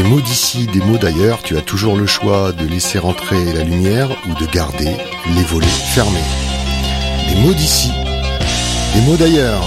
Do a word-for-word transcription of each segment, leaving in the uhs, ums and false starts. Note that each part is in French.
mots d'ici, des mots d'ailleurs, tu as toujours le choix de laisser rentrer la lumière ou de garder les volets fermés. Des mots d'ici, des mots d'ailleurs.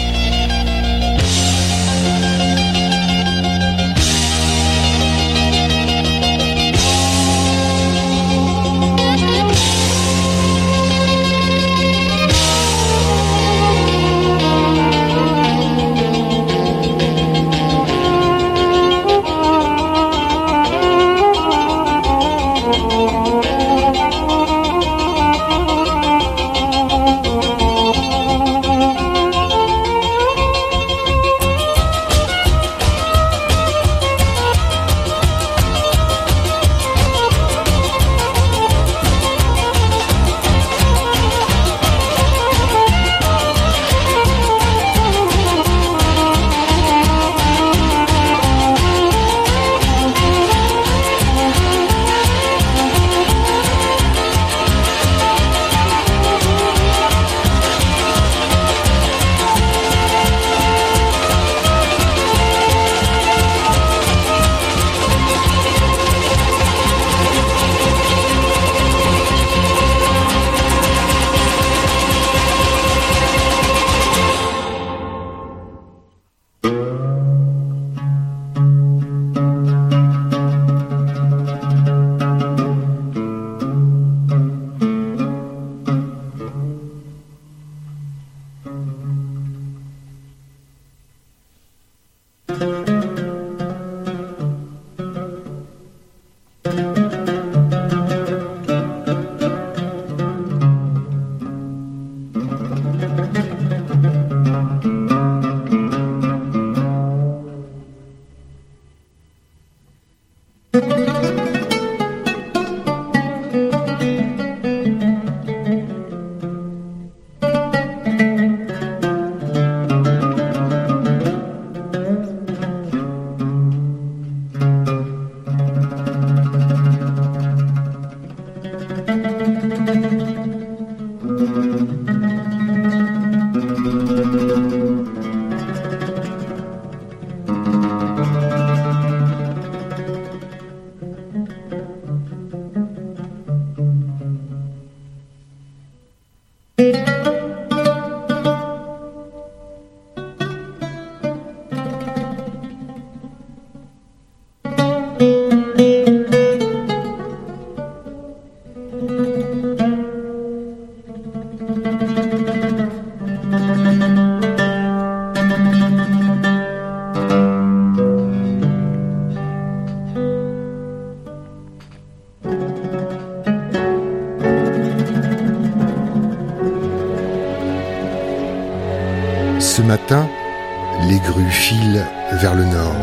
Ce matin, les grues filent vers le nord.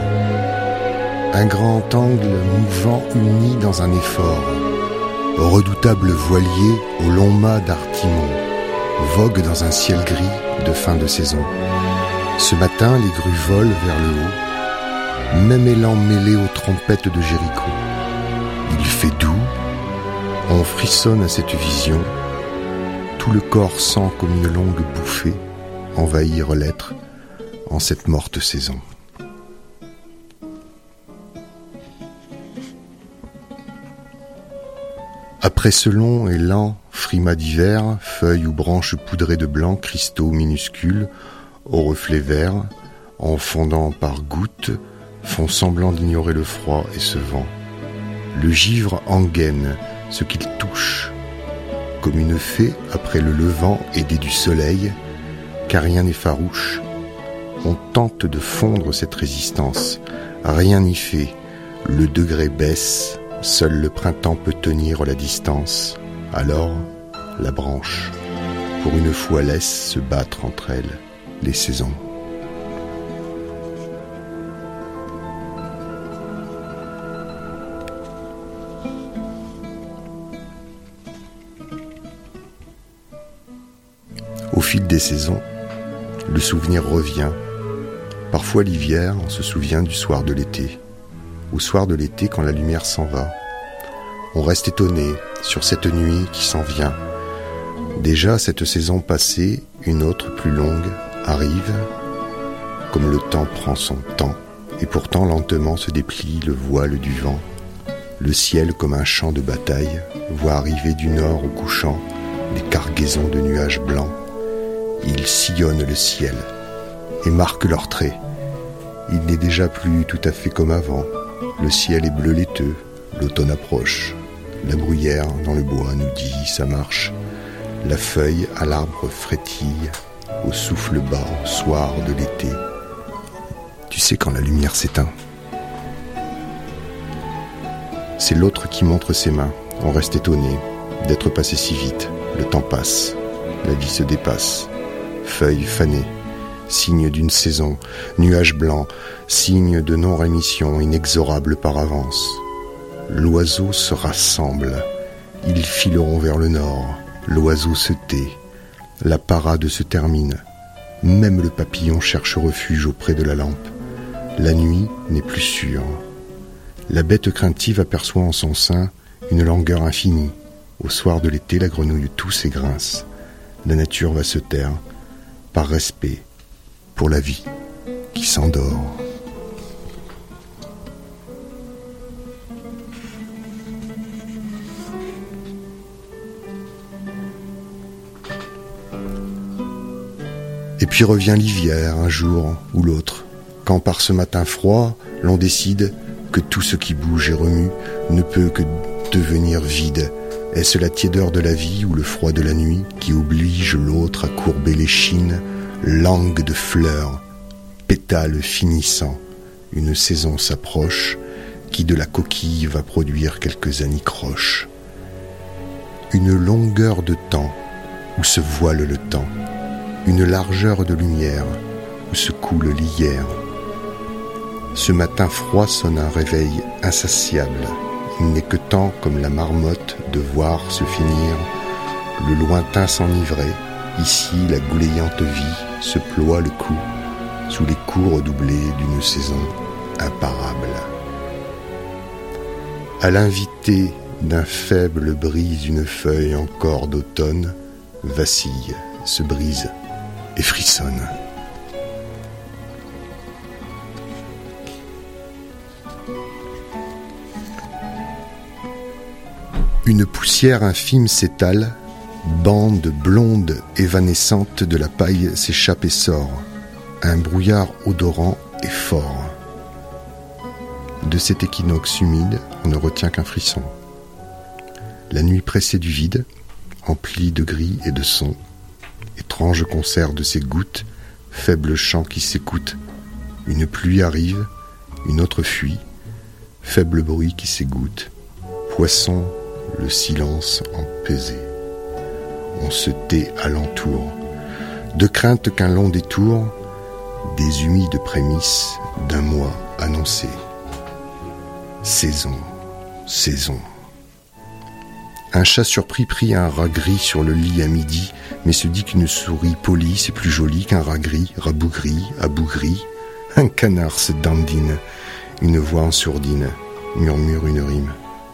Un grand angle mouvant uni dans un effort. Redoutable voilier au long mât d'artimon vogue dans un ciel gris de fin de saison. Ce matin, les grues volent vers le haut, même élan mêlé aux trompettes de Jéricho. Il fait doux, on frissonne à cette vision, tout le corps sent comme une longue bouffée envahir l'être en cette morte saison. Après ce long et lent frimas d'hiver, feuilles ou branches poudrées de blanc, cristaux minuscules, aux reflets verts, en fondant par gouttes, font semblant d'ignorer le froid et ce vent. Le givre engaine ce qu'il touche, comme une fée après le levant aidée du soleil, car rien n'est farouche. On tente de fondre cette résistance, rien n'y fait, le degré baisse, seul le printemps peut tenir la distance. Alors, la branche, pour une fois laisse se battre entre elles les saisons. Au fil des saisons, le souvenir revient. Parfois l'hiver, on se souvient du soir de l'été. Au soir de l'été, quand la lumière s'en va, on reste étonné sur cette nuit qui s'en vient. Déjà, cette saison passée, une autre plus longue arrive, comme le temps prend son temps Et pourtant lentement se déplie le voile du vent. Le ciel comme un champ de bataille voit arriver du nord au couchant des cargaisons de nuages blancs. Ils sillonnent le ciel et marquent leurs traits. Il n'est déjà plus tout à fait comme avant. Le ciel est bleu laiteux, l'automne approche. La bruyère dans le bois nous dit sa marche. La feuille à l'arbre frétille au souffle bas, soir de l'été. Tu sais quand la lumière s'éteint. C'est l'autre qui montre ses mains. On reste étonné d'être passé si vite. Le temps passe, la vie se dépasse. Feuilles fanées, signe d'une saison. Nuages blancs, signe de non-rémission inexorable par avance. L'oiseau se rassemble. Ils fileront vers le nord. L'oiseau se tait. La parade se termine. Même le papillon cherche refuge auprès de la lampe. La nuit n'est plus sûre. La bête craintive aperçoit en son sein une langueur infinie. Au soir de l'été, la grenouille tousse et grince. La nature va se taire, par respect pour la vie qui s'endort. Et puis revient l'hiver, un jour ou l'autre, quand par ce matin froid, l'on décide que tout ce qui bouge et remue ne peut que devenir vide. Est-ce la tiédeur de la vie ou le froid de la nuit qui oblige l'autre à courber l'échine, langue de fleurs, pétales finissants? Une saison s'approche qui de la coquille va produire quelques anicroches. Une longueur de temps où se voile le temps, une largeur de lumière où se coule l'hier. Ce matin froid sonne un réveil insatiable. Il n'est que temps, comme la marmotte, de voir se finir le lointain s'enivrer. Ici, la goulayante vie se ploie le cou sous les coups redoublés d'une saison imparable. À l'invité d'un faible brise une feuille encore d'automne, vacille, se brise et frissonne. Une poussière infime s'étale, bande blonde évanescente de la paille s'échappe et sort. Un brouillard odorant et fort. De cet équinoxe humide, on ne retient qu'un frisson. La nuit pressée du vide, emplie de gris et de sons, étrange concert de ces gouttes, faible chant qui s'écoute. Une pluie arrive, une autre fuit, faible bruit qui s'égoutte. Poisson, le silence empesé. On se tait alentour, de crainte qu'un long détour, des humides prémices d'un mois annoncé. Saison, saison. Un chat surpris prit un rat gris sur le lit à midi, mais se dit qu'une souris polie c'est plus joli qu'un rat gris, rabougri, abougri. Un canard se dandine, une voix en sourdine murmure une rime.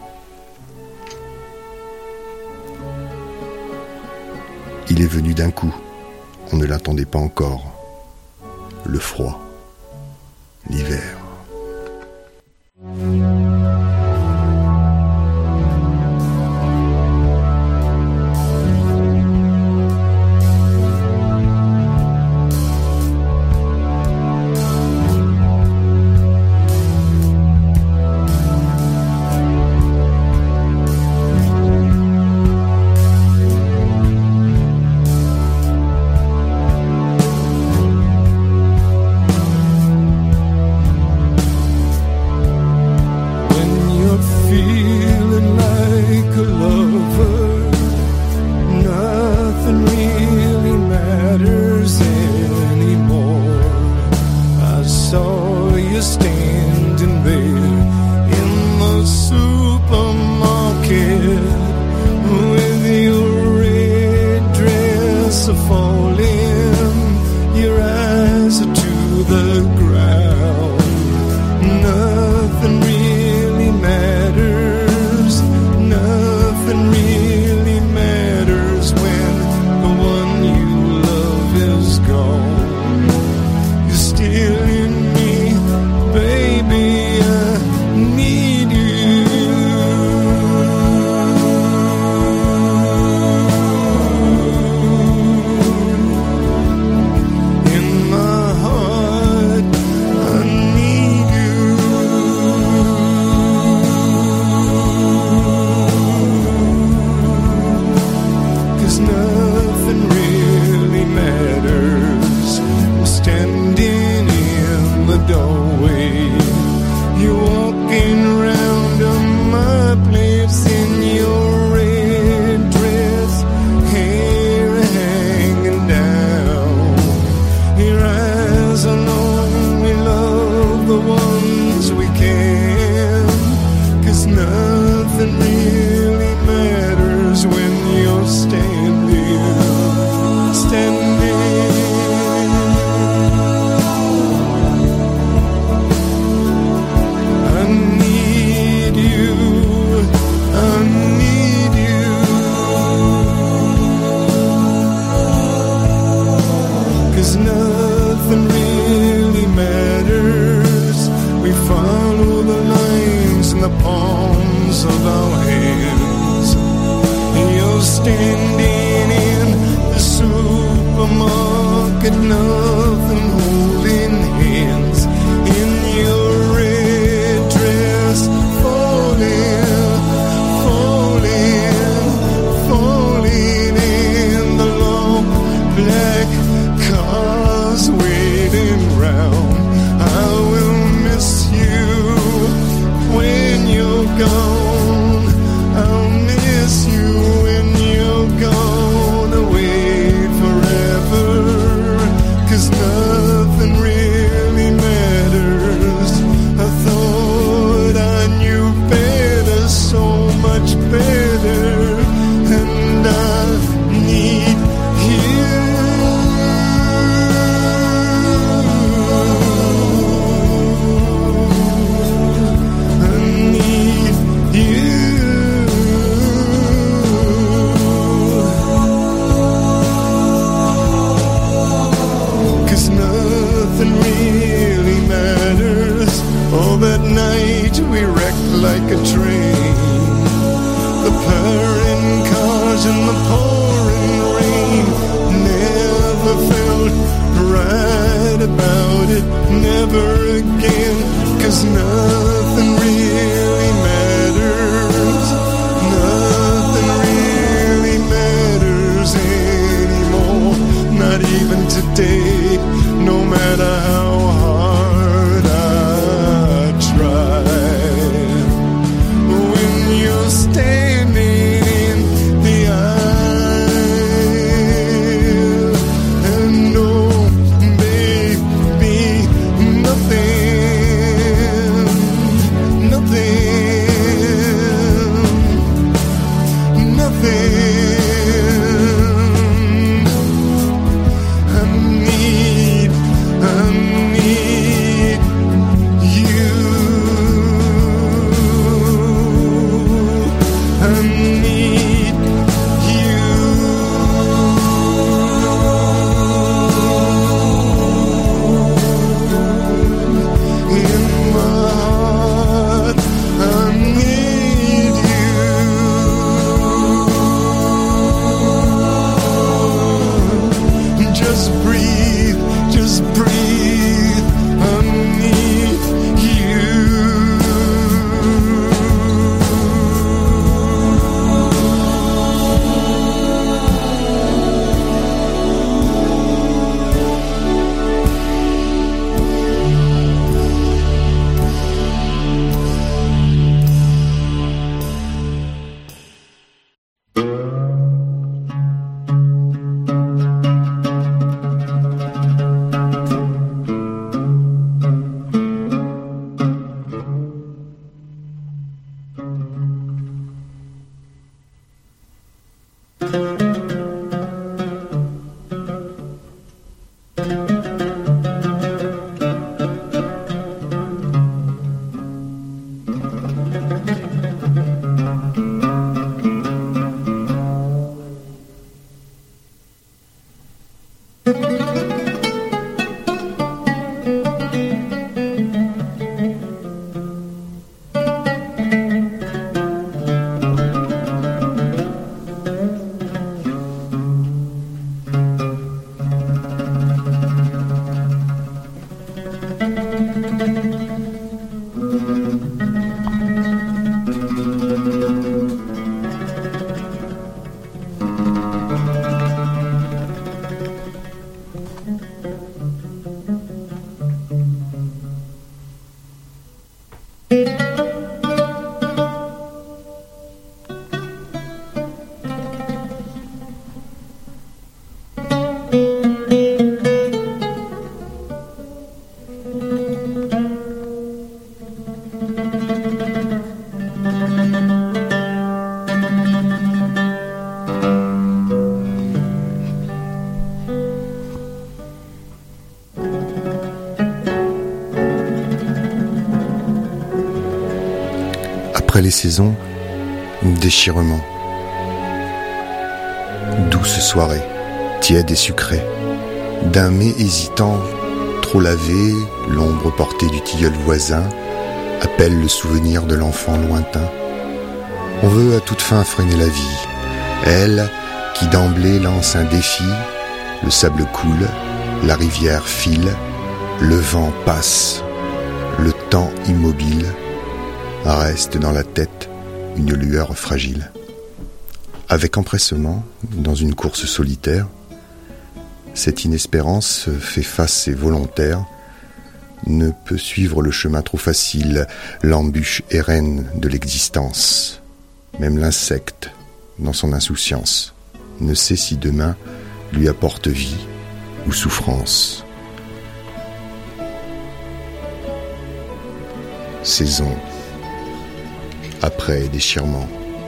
Il est venu d'un coup, on ne l'attendait pas encore. Le froid, l'hiver. nothing really matters when you're standing, standing. I need you, I need you, 'cause nothing really matters. We follow the lines in the palms of our hands. You're standing in the supermarket, nothing holding hands. In your red dress, falling, falling, falling in the long black cars waiting round. I will miss you when you're gone. I'll miss you when you're gone away forever. 'Cause nothing really matters. I thought I knew better, so much better. And I need you. I need you. 'Cause nothing really matters. Oh, that night we wrecked like a train. The purring cars and the pouring rain. Never felt right about it, never again. 'Cause nothing really matters. Nothing really matters anymore. Not even today, no matter how hard I try. When you're standing in the aisle, and no, baby, nothing, nothing, nothing. I need, I need you. I need you. In my heart, I need you. Just breathe, just breathe. I need you. Après les saisons, déchirement. Douce soirée, tiède et sucrée. D'un mets hésitant, trop lavé, l'ombre portée du tilleul voisin appelle le souvenir de l'enfant lointain. On veut à toute fin freiner la vie. Elle, qui d'emblée lance un défi, le sable coule, la rivière file, le vent passe, le temps immobile reste dans la tête une lueur fragile. Avec empressement, dans une course solitaire, cette inespérance fait face et volontaire, ne peut suivre le chemin trop facile, l'embûche éreinne de l'existence. Même l'insecte, dans son insouciance, ne sait si demain lui apporte vie ou souffrance. Saison, après déchirement.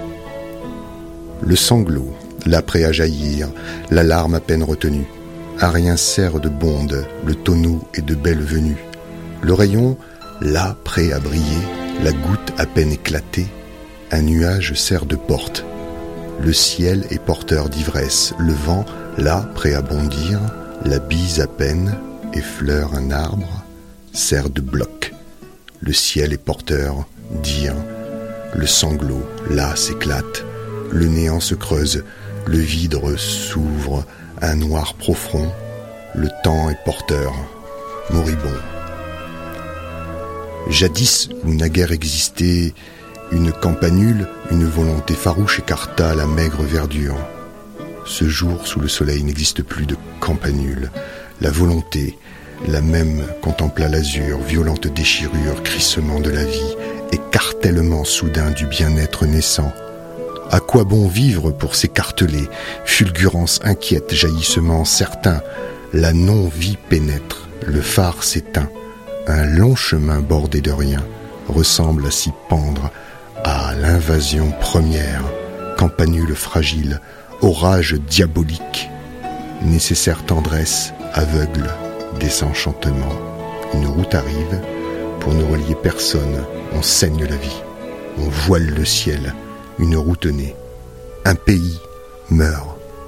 Le sanglot, l'après à jaillir, la larme à peine retenue. Un rien sert de bonde, le tonneau est de belle venue. Le rayon, là, prêt à briller, la goutte à peine éclatée, un nuage sert de porte. Le ciel est porteur d'ivresse, le vent, là, prêt à bondir, la bise à peine effleure un arbre, sert de bloc. Le ciel est porteur d'ire, le sanglot, là, s'éclate, le néant se creuse, le vide s'ouvre, un noir profond, le temps est porteur, moribond. Jadis, où naguère existait une campanule, une volonté farouche écarta la maigre verdure. Ce jour, sous le soleil, n'existe plus de campanule. La volonté, la même, contempla l'azur, violente déchirure, crissement de la vie, écartèlement soudain du bien-être naissant. À quoi bon vivre pour s'écarteler, fulgurance inquiète, jaillissement certain, la non-vie pénètre, le phare s'éteint. Un long chemin bordé de rien ressemble à s'y pendre à l'invasion première, campanule fragile, orage diabolique, nécessaire tendresse, aveugle, désenchantement. Une route arrive, pour ne relier personne, on saigne la vie, on voile le ciel, une route née, un pays meurt.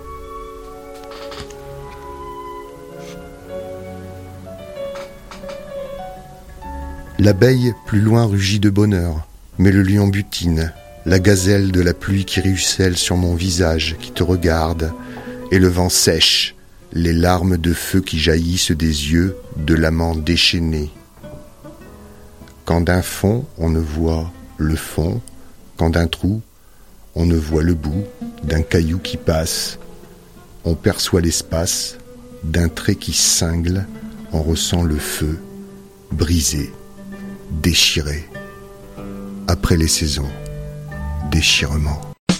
L'abeille plus loin rugit de bonheur, mais le lion butine, la gazelle de la pluie qui ruisselle sur mon visage, qui te regarde, et le vent sèche, les larmes de feu qui jaillissent des yeux de l'amant déchaîné. Quand d'un fond on ne voit le fond, quand d'un trou on ne voit le bout, d'un caillou qui passe, on perçoit l'espace, d'un trait qui cingle, on ressent le feu, brisé, déchiré. Après les saisons, déchirement.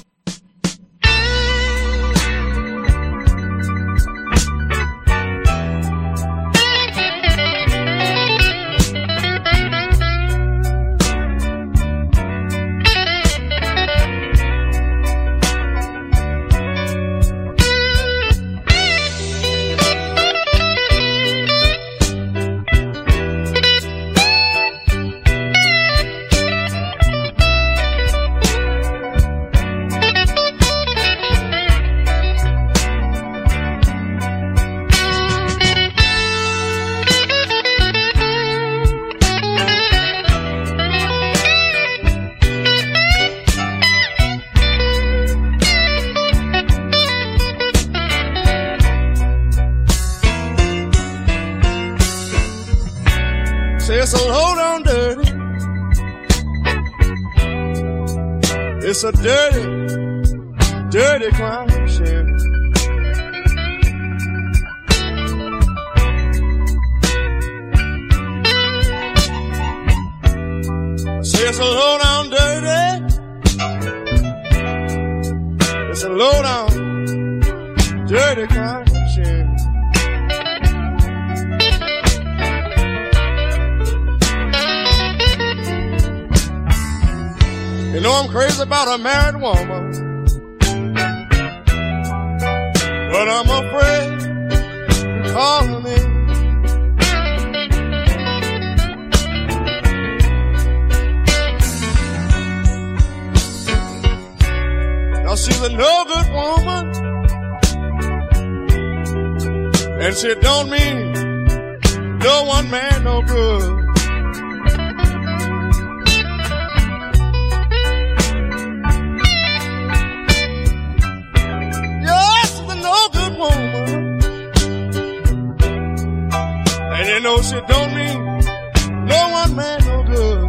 It's a low down dirty. It's a dirty, dirty crime, shit. Say it's a low down dirty. It's a low down dirty crime, shit. You know I'm crazy about a married woman, but I'm afraid to call her name. 'cause she's a no good woman, and she don't mean no one man no good. Yes, she's a no good woman, and you know she don't mean no one man no good.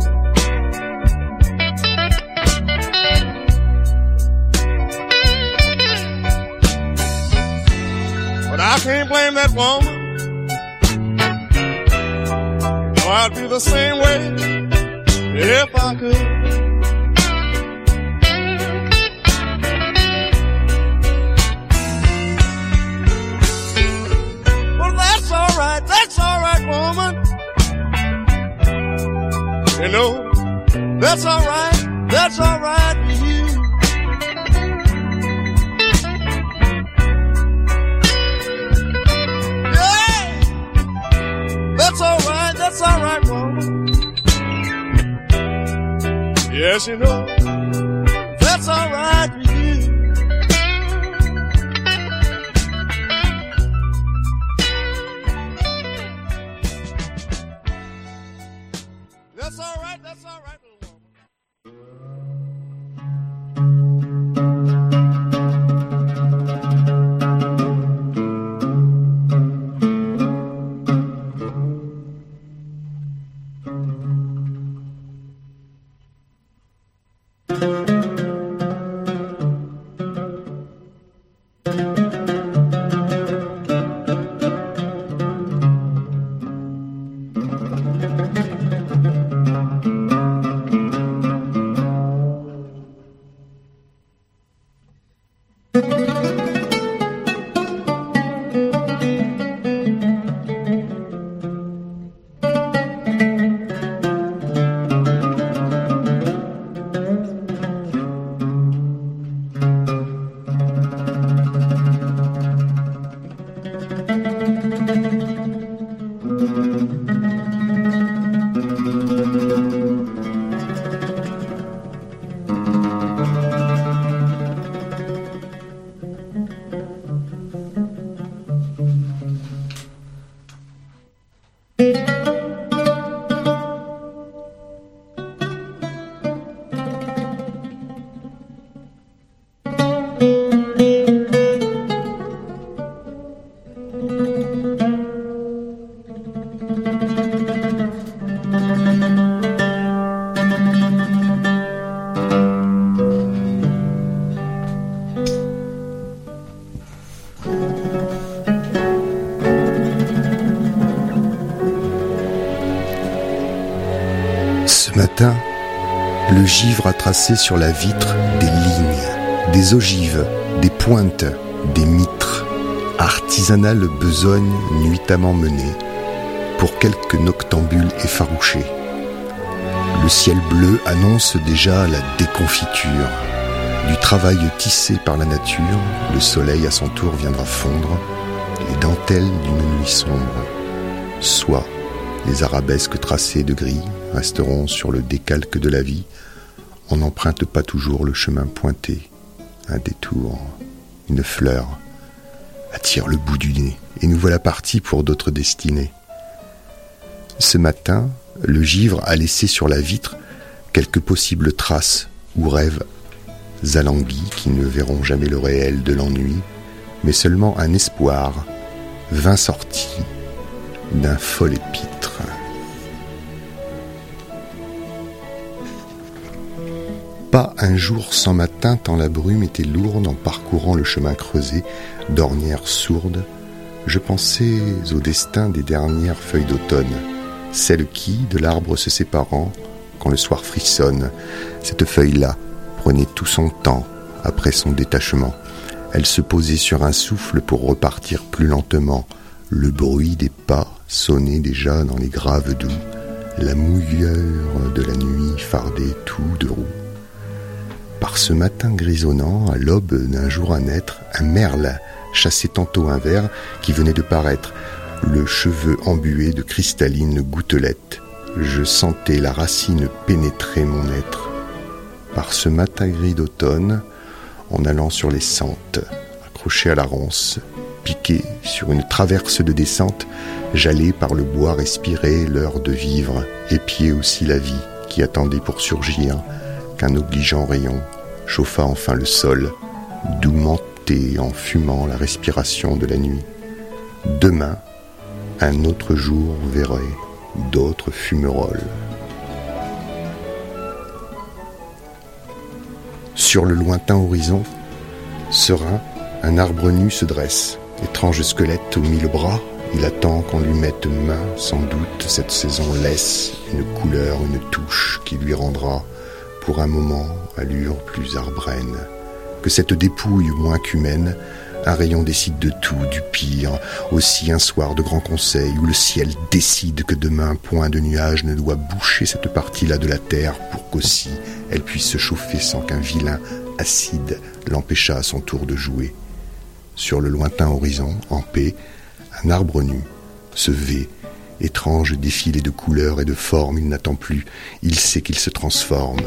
But I can't blame that woman. No, I'd be the same way if I could. Well, that's alright, that's alright, woman. You know, that's alright, that's alright with you. That's alright, that's alright, woman. Yes, you know, that's alright with you. That's alright, that's alright, woman. Ce matin, le givre a tracé sur la vitre des lignes, des ogives, des pointes, des mitres. Artisanale besogne nuitamment menée pour quelques noctambules effarouchés. Le ciel bleu annonce déjà la déconfiture. Du travail tissé par la nature, le soleil à son tour viendra fondre les dentelles d'une nuit sombre. Soit les arabesques tracées de gris resteront sur le décalque de la vie. On n'emprunte pas toujours le chemin pointé. Un détour, une fleur attire le bout du nez, et nous voilà partis pour d'autres destinées. Ce matin, le givre a laissé sur la vitre quelques possibles traces ou rêves alanguis qui ne verront jamais le réel de l'ennui, mais seulement un espoir, vingt sorties d'un fol épître. Pas un jour sans matin tant la brume était lourde en parcourant le chemin creusé d'ornières sourdes. Je pensais au destin des dernières feuilles d'automne, celles qui, de l'arbre se séparant, quand le soir frissonne, cette feuille-là prenait tout son temps après son détachement. Elle se posait sur un souffle pour repartir plus lentement. Le bruit des pas sonnait déjà dans les graves doux. La mouilleur de la nuit fardait tout de roux. Par ce matin grisonnant, à l'aube d'un jour à naître, un merle chassait tantôt un ver qui venait de paraître, le cheveu embué de cristallines gouttelettes. Je sentais la racine pénétrer mon être. Par ce matin gris d'automne, en allant sur les sentes, accroché à la ronce, piqué sur une traverse de descente, j'allais par le bois respirer l'heure de vivre, épier aussi la vie qui attendait pour surgir, qu'un obligeant rayon chauffa enfin le sol, d'où mentait en fumant la respiration de la nuit. Demain, un autre jour verrait d'autres fumerolles. Sur le lointain horizon, serein, un arbre nu se dresse. Étrange squelette aux mille bras, il attend qu'on lui mette main, sans doute cette saison laisse une couleur, une touche qui lui rendra, pour un moment, allure plus arbrène. Que cette dépouille moins qu'humaine, un rayon décide de tout, du pire, aussi un soir de grand conseil où le ciel décide que demain point de nuage ne doit boucher cette partie-là de la terre pour qu'aussi elle puisse se chauffer sans qu'un vilain acide l'empêchât à son tour de jouer. Sur le lointain horizon, en paix, un arbre nu se vêt, étrange défilé de couleurs et de formes, il n'attend plus, il sait qu'il se transforme.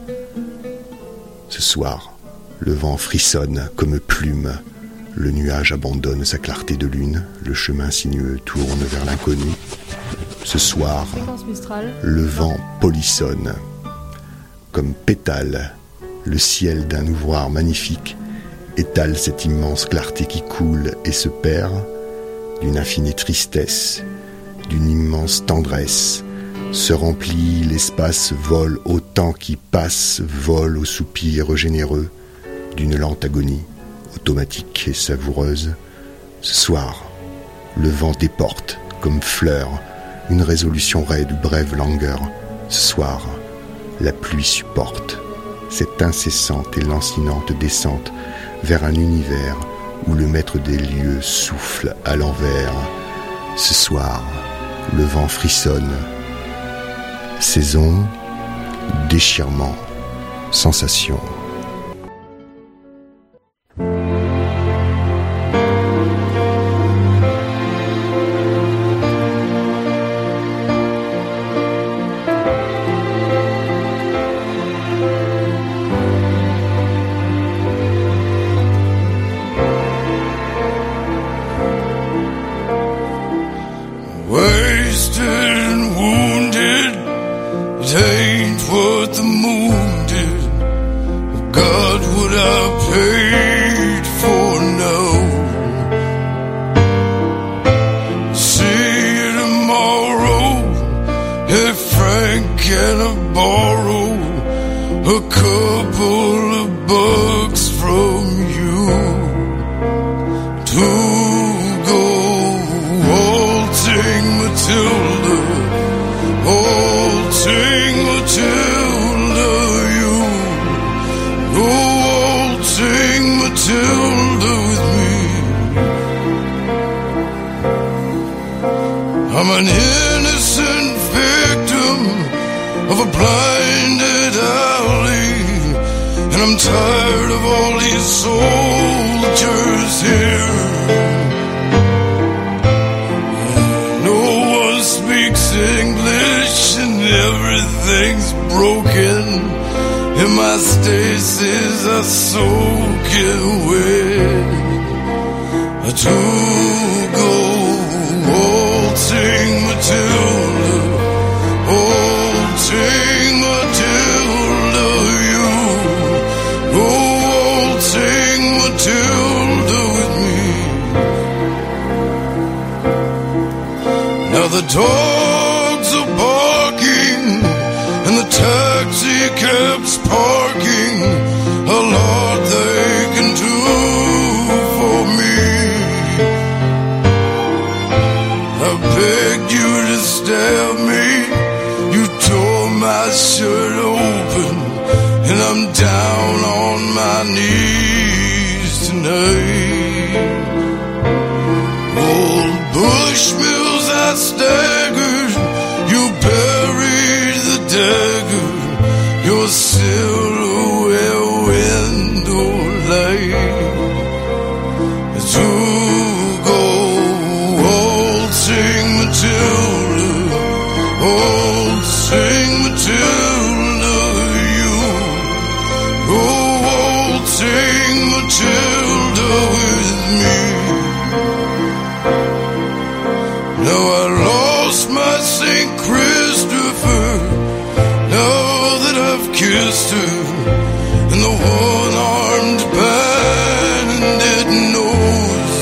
Ce soir, le vent frissonne comme plume, le nuage abandonne sa clarté de lune, le chemin sinueux tourne vers l'inconnu. Ce soir, le vent polissonne, comme pétale, le ciel d'un ouvroir magnifique étale cette immense clarté qui coule et se perd, d'une infinie tristesse, d'une immense tendresse, se remplit l'espace, vole au temps qui passe, vole au soupir généreux, d'une lente agonie, automatique et savoureuse. Ce soir, le vent déporte, comme fleur, une résolution raide ou brève langueur. Ce soir, la pluie supporte cette incessante et lancinante descente vers un univers où le maître des lieux souffle à l'envers. Ce soir, le vent frissonne. Saison, déchirement, sensation. sing Matilda with me. Now I lost my Saint Christopher, now that I've kissed her, and the one-armed bandit knows,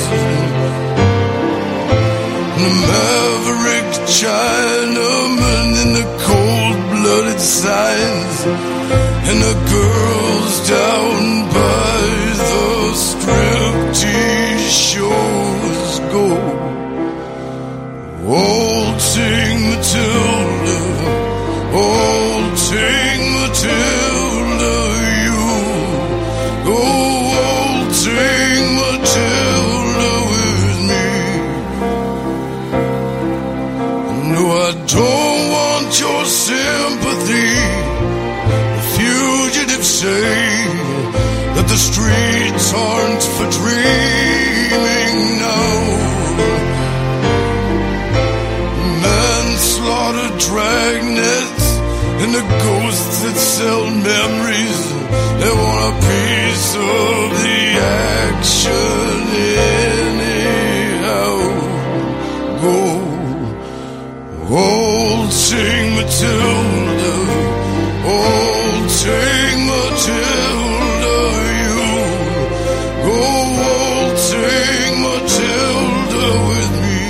and the maverick Chinaman in the cold-blooded signs, and the girls down by the striptease shows go waltzing Matilda, waltzing Matilda, you go waltzing Matilda with me. No, I don't want your sympathy. Fugitives say that the streets aren't for dreaming now. Manslaughter, dragnets, and the ghosts that sell memories, they want a piece of the action anyhow. Go waltzing Matilda, waltzing Matilda, you go waltzing Matilda with me.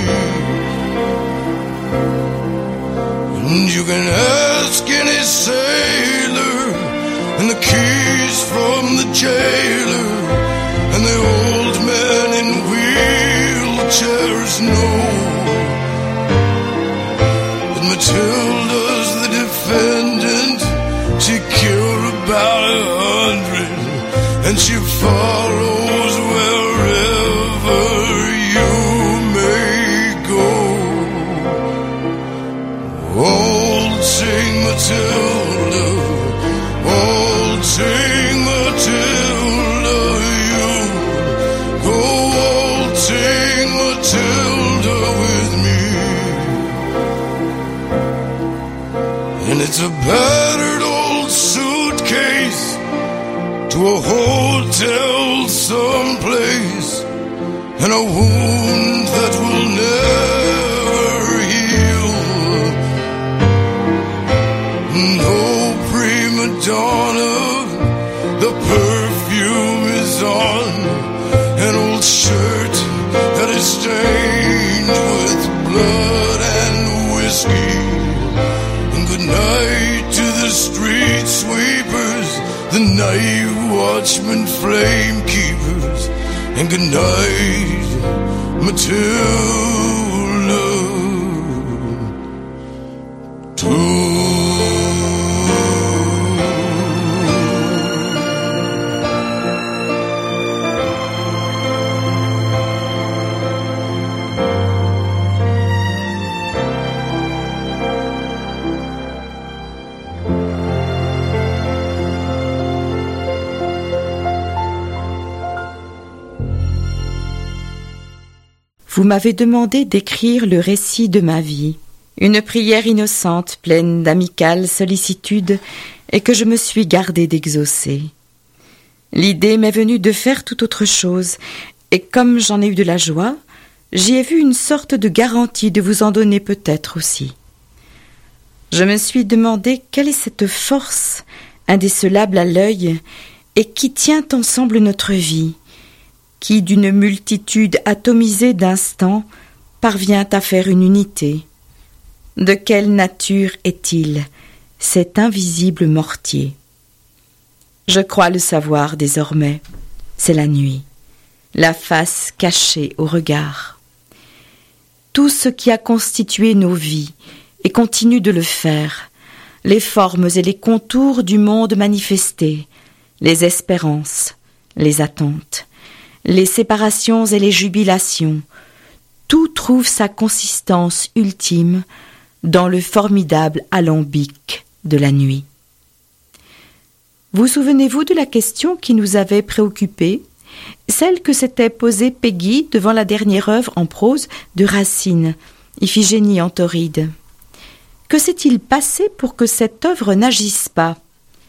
And you can ask any sailor, and the keys from the jailer, and the old men in wheelchairs know that Matilda's the defendant. She killed about a hundred, and she follows wherever you may go. Waltzing Matilda, waltzing Matilda, you go waltzing Matilda with me. And it's a battered old suitcase to a hotel someplace, and a wound that will never heal. No prima donna, the perfume is on an old shirt that is stained with blood and whiskey. And good night to the street sweepers, the night watchmen, flame keepers, and good night, Matilda, too. Vous m'avez demandé d'écrire le récit de ma vie, une prière innocente, pleine d'amicale sollicitude, et que je me suis gardé d'exaucer. L'idée m'est venue de faire tout autre chose, et comme j'en ai eu de la joie, j'y ai vu une sorte de garantie de vous en donner peut-être aussi. Je me suis demandé quelle est cette force indécelable à l'œil et qui tient ensemble notre vie, qui, d'une multitude atomisée d'instants, parvient à faire une unité. De quelle nature est-il, cet invisible mortier? Je crois le savoir désormais, c'est la nuit, la face cachée au regard. Tout ce qui a constitué nos vies et continue de le faire, les formes et les contours du monde manifestés, les espérances, les attentes, les séparations et les jubilations, tout trouve sa consistance ultime dans le formidable alambic de la nuit. Vous souvenez-vous de la question qui nous avait préoccupés, celle que s'était posée Peggy devant la dernière œuvre en prose de Racine, Iphigénie en Tauride. Que s'est-il passé pour que cette œuvre n'agisse pas?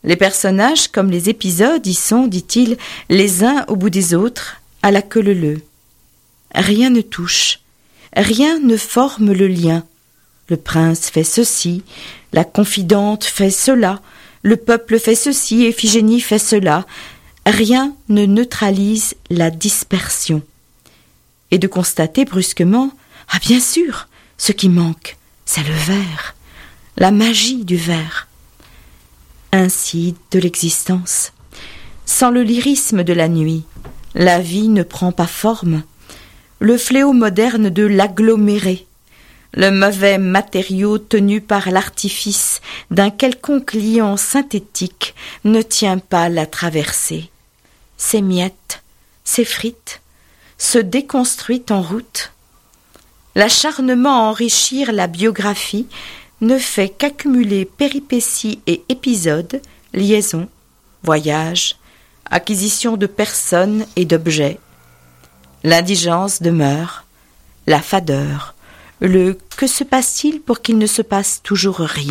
Les personnages, comme les épisodes, y sont, dit-il, les uns au bout des autres, à la queue leu-leu. Rien ne touche, rien ne forme le lien. Le prince fait ceci, la confidente fait cela, le peuple fait ceci, Iphigénie fait cela. Rien ne neutralise la dispersion. Et de constater brusquement, ah bien sûr, ce qui manque, c'est le vers, la magie du vers. Ainsi de l'existence. Sans le lyrisme de la nuit, la vie ne prend pas forme. Le fléau moderne de l'aggloméré, le mauvais matériau tenu par l'artifice d'un quelconque liant synthétique ne tient pas la traversée. S'émiette, s'effrite, se déconstruit en route. L'acharnement à enrichir la biographie ne fait qu'accumuler péripéties et épisodes, liaisons, voyages, acquisition de personnes et d'objets. L'indigence demeure, la fadeur, le « que se passe-t-il pour qu'il ne se passe toujours rien ?»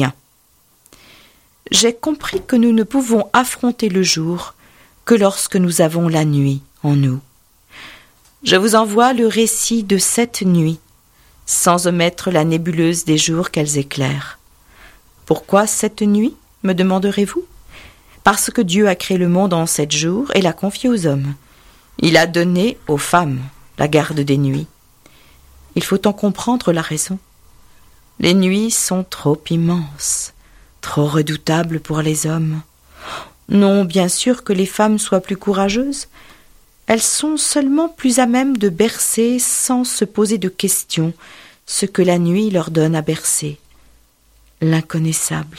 J'ai compris que nous ne pouvons affronter le jour que lorsque nous avons la nuit en nous. Je vous envoie le récit de cette nuit, sans omettre la nébuleuse des jours qu'elles éclairent. Pourquoi cette nuit, me demanderez-vous ? Parce que Dieu a créé le monde en sept jours et l'a confié aux hommes. Il a donné aux femmes la garde des nuits. Il faut en comprendre la raison. Les nuits sont trop immenses, trop redoutables pour les hommes. Non, bien sûr que les femmes soient plus courageuses. Elles sont seulement plus à même de bercer sans se poser de questions ce que la nuit leur donne à bercer. L'inconnaissable.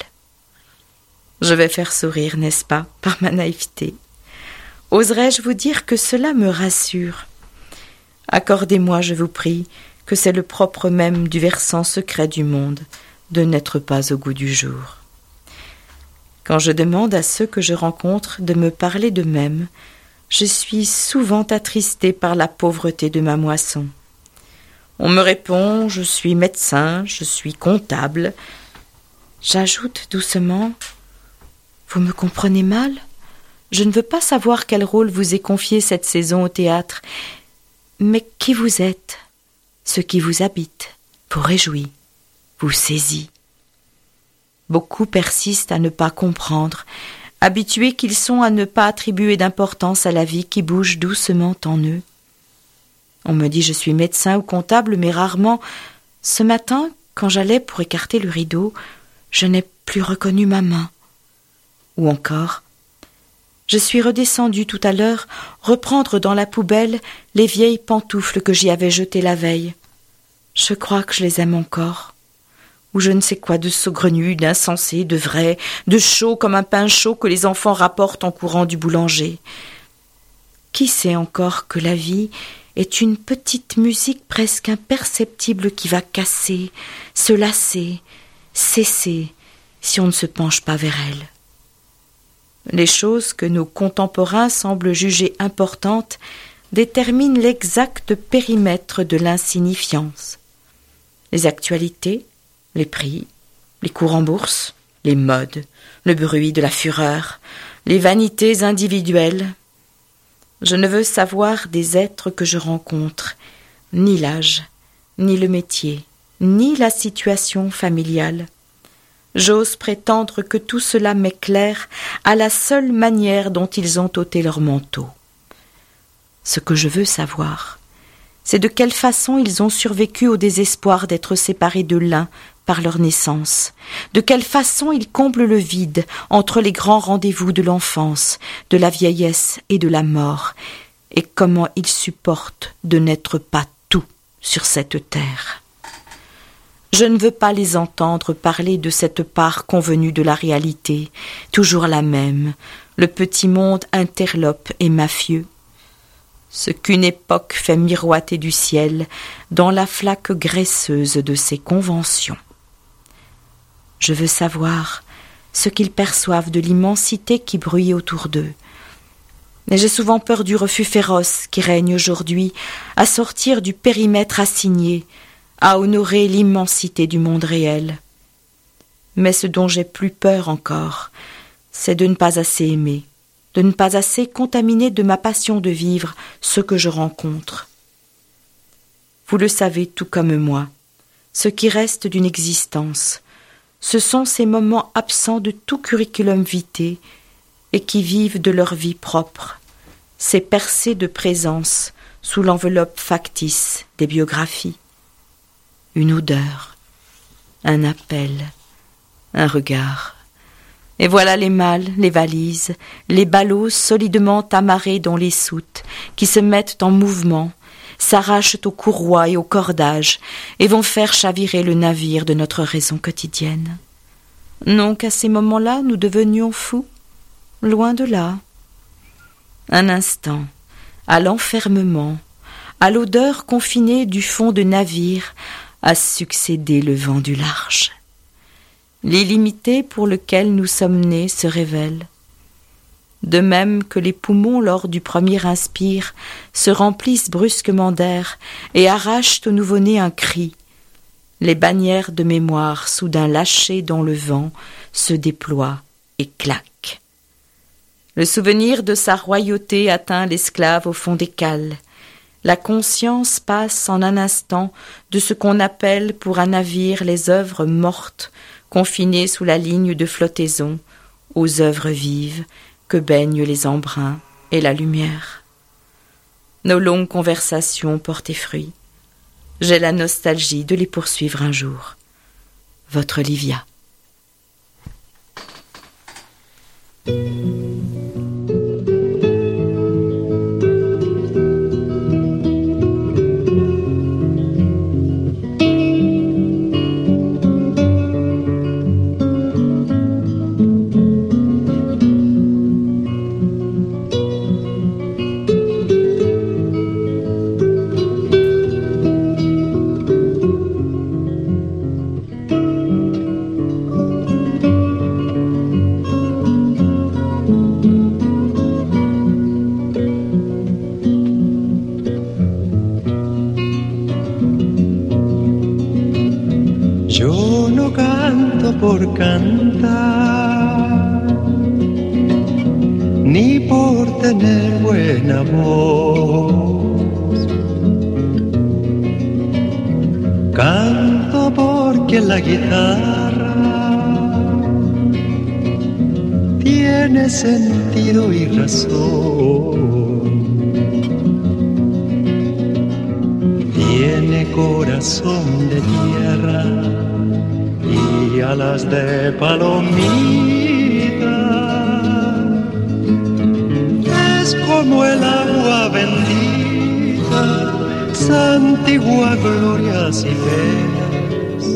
Je vais faire sourire, n'est-ce pas, par ma naïveté. Oserais-je vous dire que cela me rassure ? Accordez-moi, je vous prie, que c'est le propre même du versant secret du monde de n'être pas au goût du jour. Quand je demande à ceux que je rencontre de me parler d'eux-mêmes, je suis souvent attristée par la pauvreté de ma moisson. On me répond « je suis médecin, je suis comptable ». J'ajoute doucement « vous me comprenez mal ? Je ne veux pas savoir quel rôle vous est confié cette saison au théâtre, mais qui vous êtes, ce qui vous habite, vous réjouit, vous saisit. » Beaucoup persistent à ne pas comprendre, habitués qu'ils sont à ne pas attribuer d'importance à la vie qui bouge doucement en eux. On me dit je suis médecin ou comptable, mais rarement. Ce matin, quand j'allais pour écarter le rideau, je n'ai plus reconnu ma main. Ou encore, je suis redescendue tout à l'heure reprendre dans la poubelle les vieilles pantoufles que j'y avais jetées la veille. Je crois que je les aime encore. Ou je ne sais quoi de saugrenu, d'insensé, de vrai, de chaud comme un pain chaud que les enfants rapportent en courant du boulanger. Qui sait encore que la vie est une petite musique presque imperceptible qui va casser, se lasser, cesser, si on ne se penche pas vers elle. Les choses que nos contemporains semblent juger importantes déterminent l'exact périmètre de l'insignifiance. Les actualités, les prix, les cours en bourse, les modes, le bruit de la fureur, les vanités individuelles. Je ne veux savoir des êtres que je rencontre, ni l'âge, ni le métier, ni la situation familiale. J'ose prétendre que tout cela m'éclaire à la seule manière dont ils ont ôté leur manteau. Ce que je veux savoir, c'est de quelle façon ils ont survécu au désespoir d'être séparés de l'un par leur naissance, de quelle façon ils comblent le vide entre les grands rendez-vous de l'enfance, de la vieillesse et de la mort, et comment ils supportent de n'être pas tout sur cette terre. Je ne veux pas les entendre parler de cette part convenue de la réalité, toujours la même, le petit monde interlope et mafieux. Ce qu'une époque fait miroiter du ciel dans la flaque graisseuse de ses conventions. Je veux savoir ce qu'ils perçoivent de l'immensité qui bruit autour d'eux. Mais j'ai souvent peur du refus féroce qui règne aujourd'hui, à sortir du périmètre assigné, à honorer l'immensité du monde réel. Mais ce dont j'ai plus peur encore, c'est de ne pas assez aimer, de ne pas assez contaminer de ma passion de vivre ce que je rencontre. Vous le savez tout comme moi, ce qui reste d'une existence, ce sont ces moments absents de tout curriculum vitae et qui vivent de leur vie propre, ces percées de présence sous l'enveloppe factice des biographies. Une odeur, un appel, un regard. Et voilà les malles, les valises, les ballots solidement amarrés dans les soutes, qui se mettent en mouvement, s'arrachent aux courroies et aux cordages, et vont faire chavirer le navire de notre raison quotidienne. Non qu'à ces moments-là nous devenions fous, loin de là. Un instant, à l'enfermement, à l'odeur confinée du fond de navire, a succédé le vent du large. L'illimité pour lequel nous sommes nés se révèle. De même que les poumons lors du premier inspire se remplissent brusquement d'air et arrachent au nouveau-né un cri, les bannières de mémoire soudain lâchées dans le vent se déploient et claquent. Le souvenir de sa royauté atteint l'esclave au fond des cales. La conscience passe en un instant de ce qu'on appelle pour un navire les œuvres mortes, confinées sous la ligne de flottaison, aux œuvres vives que baignent les embruns et la lumière. Nos longues conversations portaient fruit. J'ai la nostalgie de les poursuivre un jour. Votre Livia. Yo no canto por cantar, ni por tener buena voz. Canto porque la guitarra tiene sentido y razón, tiene corazón de tierra y alas de palomita. Es como el agua bendita, santigua glorias y penas.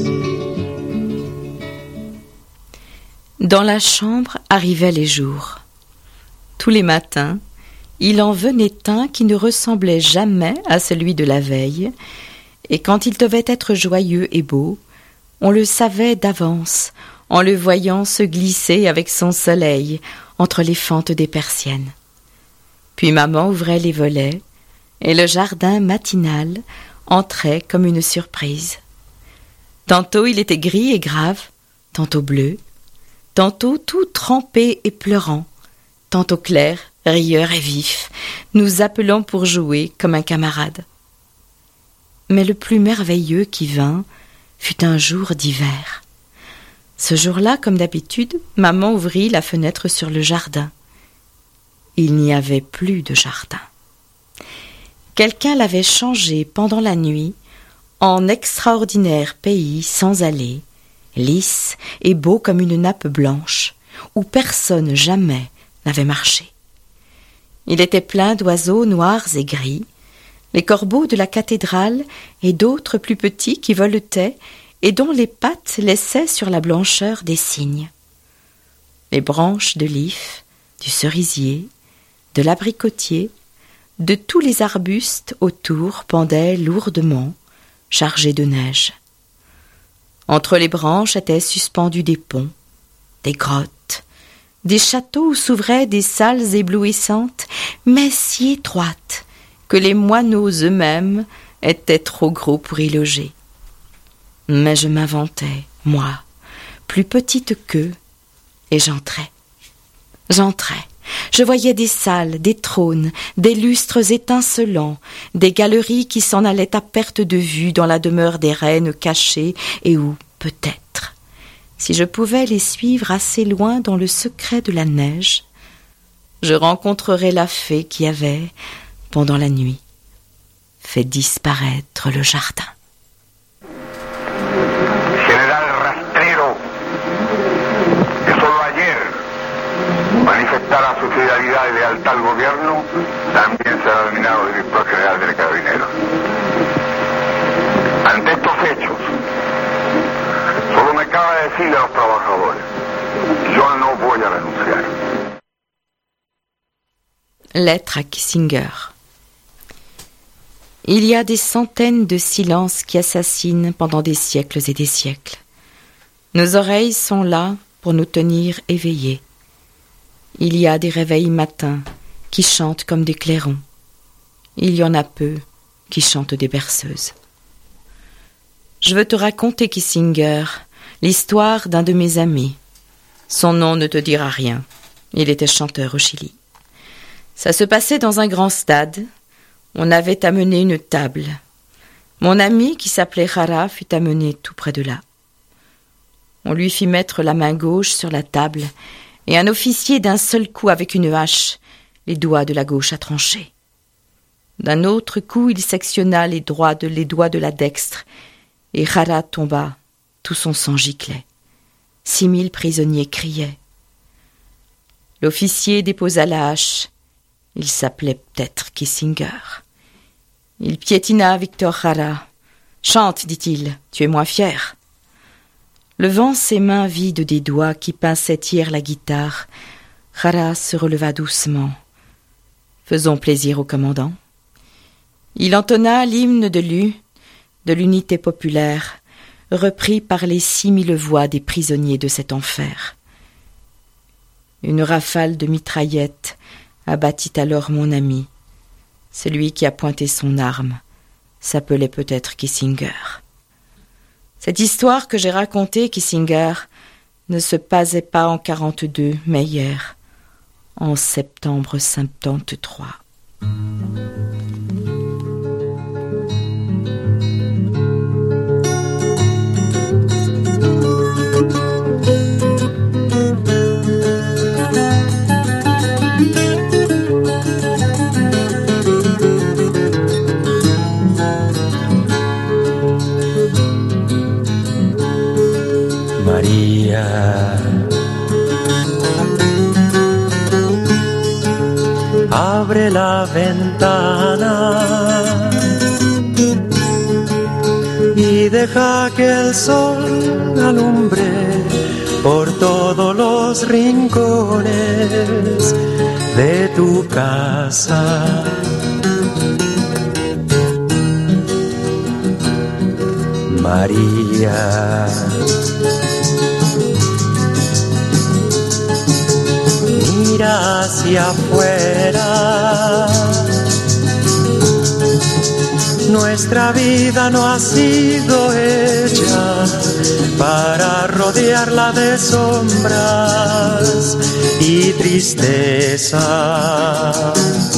Dans la chambre arrivaient les jours. Tous les matins, il en venait un qui ne ressemblait jamais à celui de la veille, et quand il devait être joyeux et beau, on le savait d'avance, en le voyant se glisser avec son soleil entre les fentes des persiennes. Puis maman ouvrait les volets, et le jardin matinal entrait comme une surprise. Tantôt il était gris et grave, tantôt bleu, tantôt tout trempé et pleurant, tantôt clair, rieur et vif, nous appelant pour jouer comme un camarade. Mais le plus merveilleux qui vint fut un jour d'hiver. Ce jour-là, comme d'habitude, maman ouvrit la fenêtre sur le jardin. Il n'y avait plus de jardin. Quelqu'un l'avait changé pendant la nuit en extraordinaire pays sans allée, lisse et beau comme une nappe blanche, où personne jamais n'avait marché. Il était plein d'oiseaux noirs et gris, les corbeaux de la cathédrale et d'autres plus petits qui voletaient et dont les pattes laissaient sur la blancheur des cygnes. Les branches de l'if, du cerisier, de l'abricotier, de tous les arbustes autour pendaient lourdement, chargés de neige. Entre les branches étaient suspendus des ponts, des grottes, des châteaux où s'ouvraient des salles éblouissantes, mais si étroites que les moineaux eux-mêmes étaient trop gros pour y loger. Mais je m'inventais, moi, plus petite qu'eux, et j'entrais. J'entrais. Je voyais des salles, des trônes, des lustres étincelants, des galeries qui s'en allaient à perte de vue dans la demeure des reines cachées et où, peut-être, si je pouvais les suivre assez loin dans le secret de la neige, je rencontrerais la fée qui avait, pendant la nuit, fait disparaître le jardin. General Rastrero, que solo ayer manifestara su fidelidad y lealtad al gobierno, también será nominado director general del Carabineros. Ante estos hechos, solo me cabe decirle a los trabajadores, yo no voy a renunciar. Lettre à Kissinger. Il y a des centaines de silences qui assassinent pendant des siècles et des siècles. Nos oreilles sont là pour nous tenir éveillés. Il y a des réveils matins qui chantent comme des clairons. Il y en a peu qui chantent des berceuses. Je veux te raconter, Kissinger, l'histoire d'un de mes amis. Son nom ne te dira rien. Il était chanteur au Chili. Ça se passait dans un grand stade. On avait amené une table. Mon ami, qui s'appelait Jara, fut amené tout près de là. On lui fit mettre la main gauche sur la table, et un officier d'un seul coup avec une hache, les doigts de la gauche à trancher. D'un autre coup, il sectionna les, droits de, les doigts de la dextre, et Jara tomba, tout son sang giclait. Six mille prisonniers criaient. L'officier déposa la hache. Il s'appelait peut-être Kissinger. Il piétina Victor Jara. « Chante, dit-il, tu es moins fier. » Levant ses mains vides des doigts qui pinçaient hier la guitare, Jara se releva doucement. « Faisons plaisir au commandant. » Il entonna l'hymne de l'U, de l'unité populaire, repris par les six mille voix des prisonniers de cet enfer. Une rafale de mitraillettes abattit alors mon ami. Celui qui a pointé son arme s'appelait peut-être Kissinger. Cette histoire que j'ai racontée, Kissinger, ne se passait pas en quarante-deux, mais hier, en septembre soixante-treize. Abre la ventana y deja que el sol alumbre por todos los rincones de tu casa. María, mira hacia afuera. Nuestra vida no ha sido hecha para rodearla de sombras y tristeza.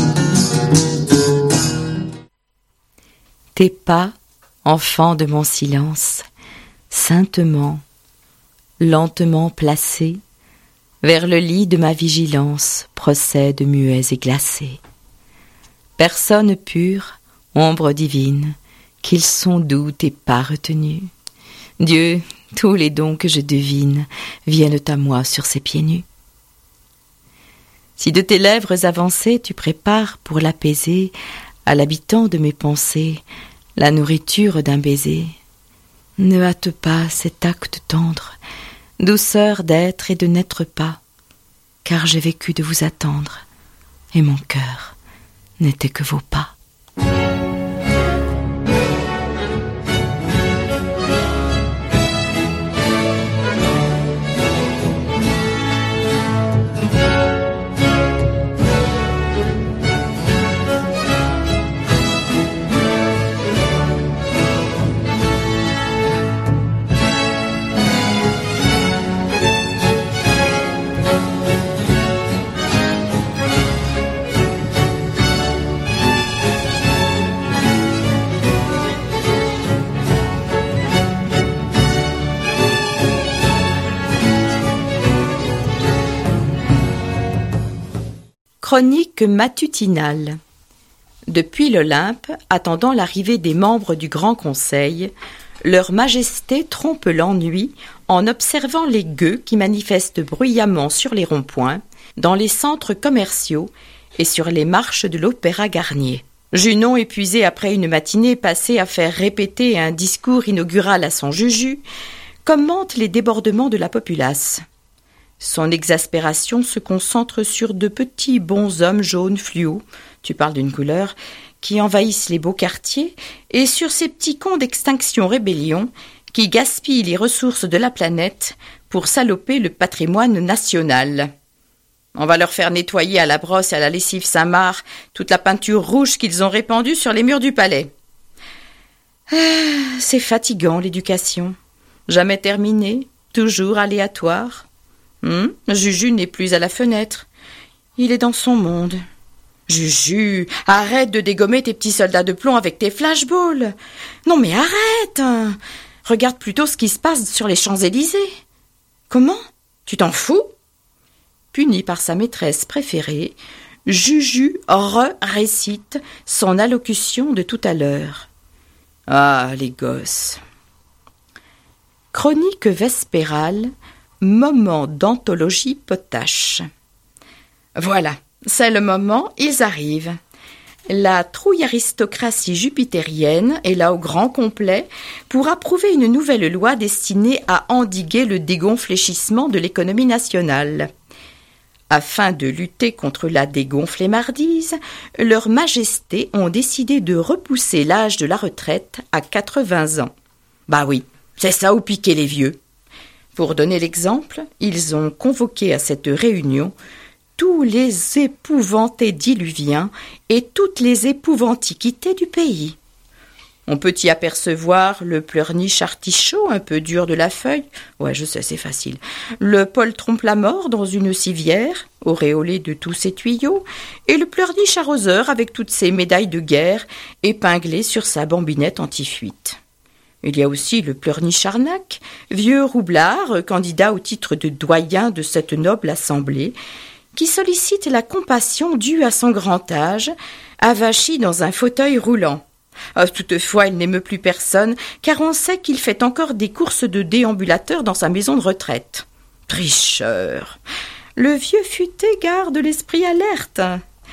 Tes pas, enfant de mon silence, saintement, lentement placés, vers le lit de ma vigilance procèdent muets et glacés. Personne pure, ombre divine, qu'ils sont doux tes pas retenus. Dieu, tous les dons que je devine viennent à moi sur ces pieds nus. Si de tes lèvres avancées tu prépares pour l'apaiser à l'habitant de mes pensées la nourriture d'un baiser, ne hâte pas cet acte tendre, douceur d'être et de n'être pas, car j'ai vécu de vous attendre, et mon cœur n'était que vos pas. Chronique matutinale. Depuis l'Olympe, attendant l'arrivée des membres du Grand Conseil, leur Majesté trompe l'ennui en observant les gueux qui manifestent bruyamment sur les ronds-points, dans les centres commerciaux et sur les marches de l'Opéra Garnier. Junon, épuisé après une matinée passée à faire répéter un discours inaugural à son juju, commente les débordements de la populace. Son exaspération se concentre sur de petits bonshommes jaunes fluo, tu parles d'une couleur, qui envahissent les beaux quartiers, et sur ces petits cons d'extinction rébellion qui gaspillent les ressources de la planète pour saloper le patrimoine national. On va leur faire nettoyer à la brosse et à la lessive Saint-Marc toute la peinture rouge qu'ils ont répandue sur les murs du palais. Ah, c'est fatigant, l'éducation. Jamais terminée, toujours aléatoire. Hum, Juju n'est plus à la fenêtre. Il est dans son monde. Juju, arrête de dégommer tes petits soldats de plomb avec tes flashballs. Non mais arrête. Regarde plutôt ce qui se passe sur les Champs-Élysées. Comment? Tu t'en fous? Puni par sa maîtresse préférée, Juju re-récite son allocution de tout à l'heure. Ah, les gosses. Chronique vespérale, moment d'anthologie potache. Voilà, c'est le moment, ils arrivent. La trouille aristocratie jupitérienne est là au grand complet pour approuver une nouvelle loi destinée à endiguer le dégonfléchissement de l'économie nationale. Afin de lutter contre la dégonflémardise, leurs majestés ont décidé de repousser l'âge de la retraite à quatre-vingts ans. Bah oui, c'est ça ou piquer les vieux. Pour donner l'exemple, ils ont convoqué à cette réunion tous les épouvantés diluviens et toutes les épouvantiquités du pays. On peut y apercevoir le pleurniche artichaut, un peu dur de la feuille, ouais je sais c'est facile, le Paul trompe-la-mort dans une civière, auréolé de tous ses tuyaux, et le pleurniche arroseur avec toutes ses médailles de guerre épinglées sur sa bambinette anti-fuite. Il y a aussi le pleurniche Arnac, vieux roublard, candidat au titre de doyen de cette noble assemblée, qui sollicite la compassion due à son grand âge, avachi dans un fauteuil roulant. Ah, toutefois, il n'émeut plus personne, car on sait qu'il fait encore des courses de déambulateur dans sa maison de retraite. Tricheur! Le vieux futé garde l'esprit alerte.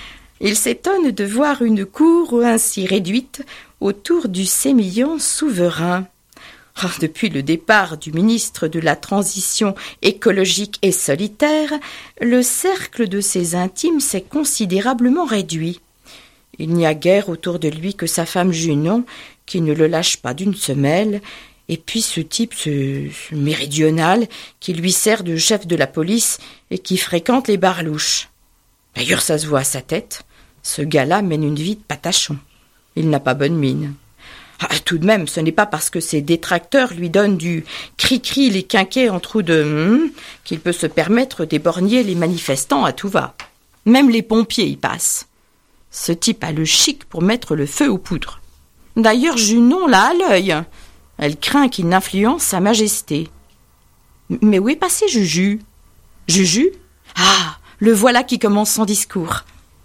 Il s'étonne de voir une cour ainsi réduite autour du sémillant souverain. Oh, depuis le départ du ministre de la Transition écologique et solitaire, le cercle de ses intimes s'est considérablement réduit. Il n'y a guère autour de lui que sa femme Junon, qui ne le lâche pas d'une semelle, et puis ce type, ce, ce méridional, qui lui sert de chef de la police et qui fréquente les barlouches. D'ailleurs, ça se voit à sa tête. Ce gars-là mène une vie de patachon. Il n'a pas bonne mine. Ah, tout de même, ce n'est pas parce que ses détracteurs lui donnent du cri-cri les quinquets en trous de hum qu'il peut se permettre d'éborgner les manifestants à tout va. Même les pompiers y passent. Ce type a le chic pour mettre le feu aux poudres. D'ailleurs, Junon l'a à l'œil. Elle craint qu'il n'influence sa majesté. Mais où est passé Juju? Juju? Ah, le voilà qui commence son discours.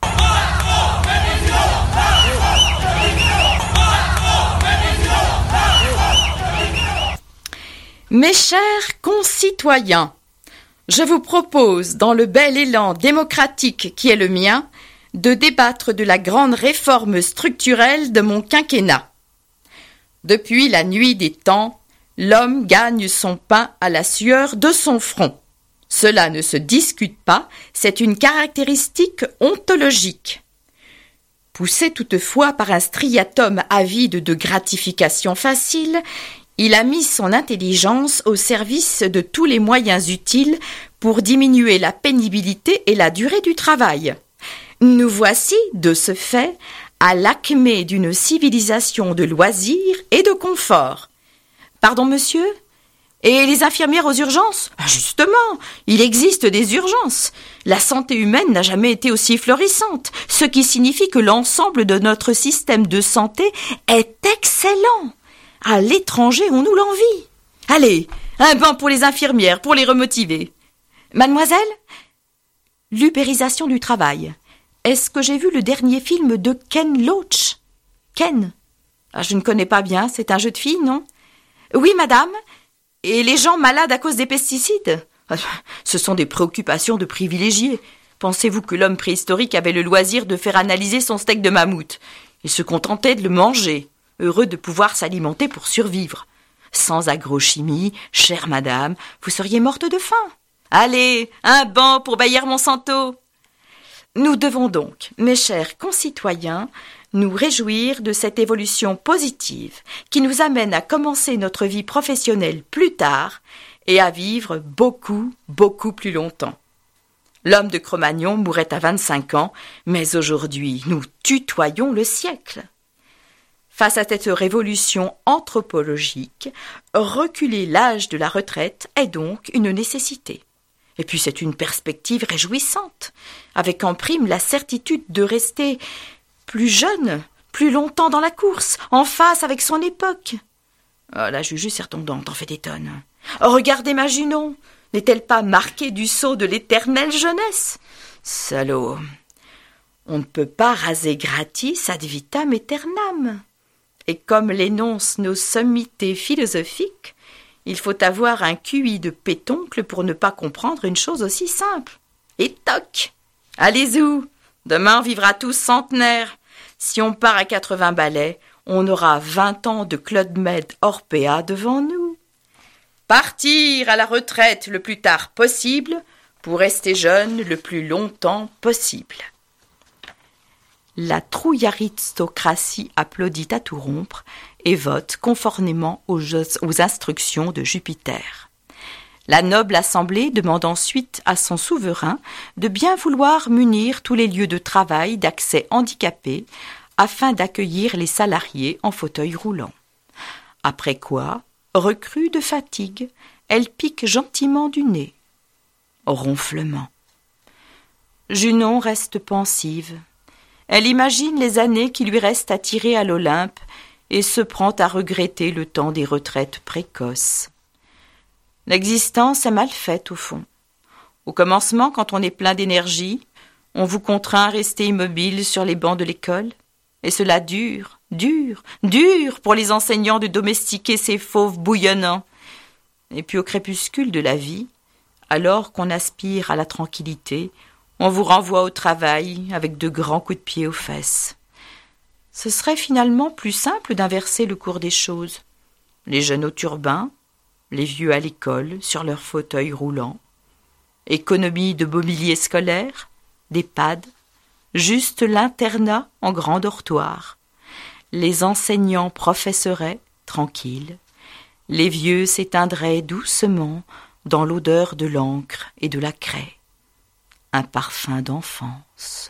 Mes chers concitoyens, je vous propose, dans le bel élan démocratique qui est le mien, de débattre de la grande réforme structurelle de mon quinquennat. Depuis la nuit des temps, l'homme gagne son pain à la sueur de son front. Cela ne se discute pas, c'est une caractéristique ontologique. Poussé toutefois par un striatum avide de gratification facile, il a mis son intelligence au service de tous les moyens utiles pour diminuer la pénibilité et la durée du travail. Nous voici, de ce fait, à l'acmé d'une civilisation de loisirs et de confort. Pardon, monsieur? Et les infirmières aux urgences? Justement, il existe des urgences. La santé humaine n'a jamais été aussi florissante, ce qui signifie que l'ensemble de notre système de santé est excellent. À l'étranger, on nous l'envie. Allez, un banc pour les infirmières, pour les remotiver. Mademoiselle? L'ubérisation du travail. Est-ce que j'ai vu le dernier film de Ken Loach ? Ken ? Ah, je ne connais pas bien, c'est un jeu de filles, non ? Oui, madame. Et les gens malades à cause des pesticides ? Ce sont des préoccupations de privilégiés. Pensez-vous que l'homme préhistorique avait le loisir de faire analyser son steak de mammouth ? Il se contentait de le manger, heureux de pouvoir s'alimenter pour survivre. Sans agrochimie, chère madame, vous seriez morte de faim. Allez, un banc pour Bayer-Monsanto. Nous devons donc, mes chers concitoyens, nous réjouir de cette évolution positive qui nous amène à commencer notre vie professionnelle plus tard et à vivre beaucoup, beaucoup plus longtemps. L'homme de Cro-Magnon mourait à vingt-cinq ans, mais aujourd'hui, nous tutoyons le siècle. Face à cette révolution anthropologique, reculer l'âge de la retraite est donc une nécessité. Et puis c'est une perspective réjouissante, avec en prime la certitude de rester plus jeune, plus longtemps dans la course, en face avec son époque. Oh, la Juju sertondante en fait des tonnes. Oh, regardez ma Junon, n'est-elle pas marquée du sceau de l'éternelle jeunesse ? Salaud. On ne peut pas raser gratis ad vitam aeternam. Et comme l'énoncent nos sommités philosophiques, il faut avoir un Q I de pétoncle pour ne pas comprendre une chose aussi simple. Et toc ! Allez-y, demain on vivra tous centenaires. Si on part à quatre-vingts balais, on aura vingt ans de Claude Med Orpea devant nous. Partir à la retraite le plus tard possible pour rester jeune le plus longtemps possible. La trouillaristocratie applaudit à tout rompre et vote conformément aux, aux instructions de Jupiter. La noble assemblée demande ensuite à son souverain de bien vouloir munir tous les lieux de travail d'accès handicapés afin d'accueillir les salariés en fauteuil roulant. Après quoi, recrue de fatigue, elle pique gentiment du nez. Ronflement. Junon reste pensive. Elle imagine les années qui lui restent à tirer à l'Olympe et se prend à regretter le temps des retraites précoces. L'existence est mal faite au fond. Au commencement, quand on est plein d'énergie, on vous contraint à rester immobile sur les bancs de l'école, et cela dure, dure, dure pour les enseignants de domestiquer ces fauves bouillonnants. Et puis au crépuscule de la vie, alors qu'on aspire à la tranquillité, on vous renvoie au travail avec de grands coups de pied aux fesses. Ce serait finalement plus simple d'inverser le cours des choses. Les jeunes au turbin, les vieux à l'école, sur leurs fauteuils roulants. Économie de mobilier scolaire, d'EHPAD, juste l'internat en grand dortoir. Les enseignants professeraient, tranquilles. Les vieux s'éteindraient doucement dans l'odeur de l'encre et de la craie. Un parfum d'enfance.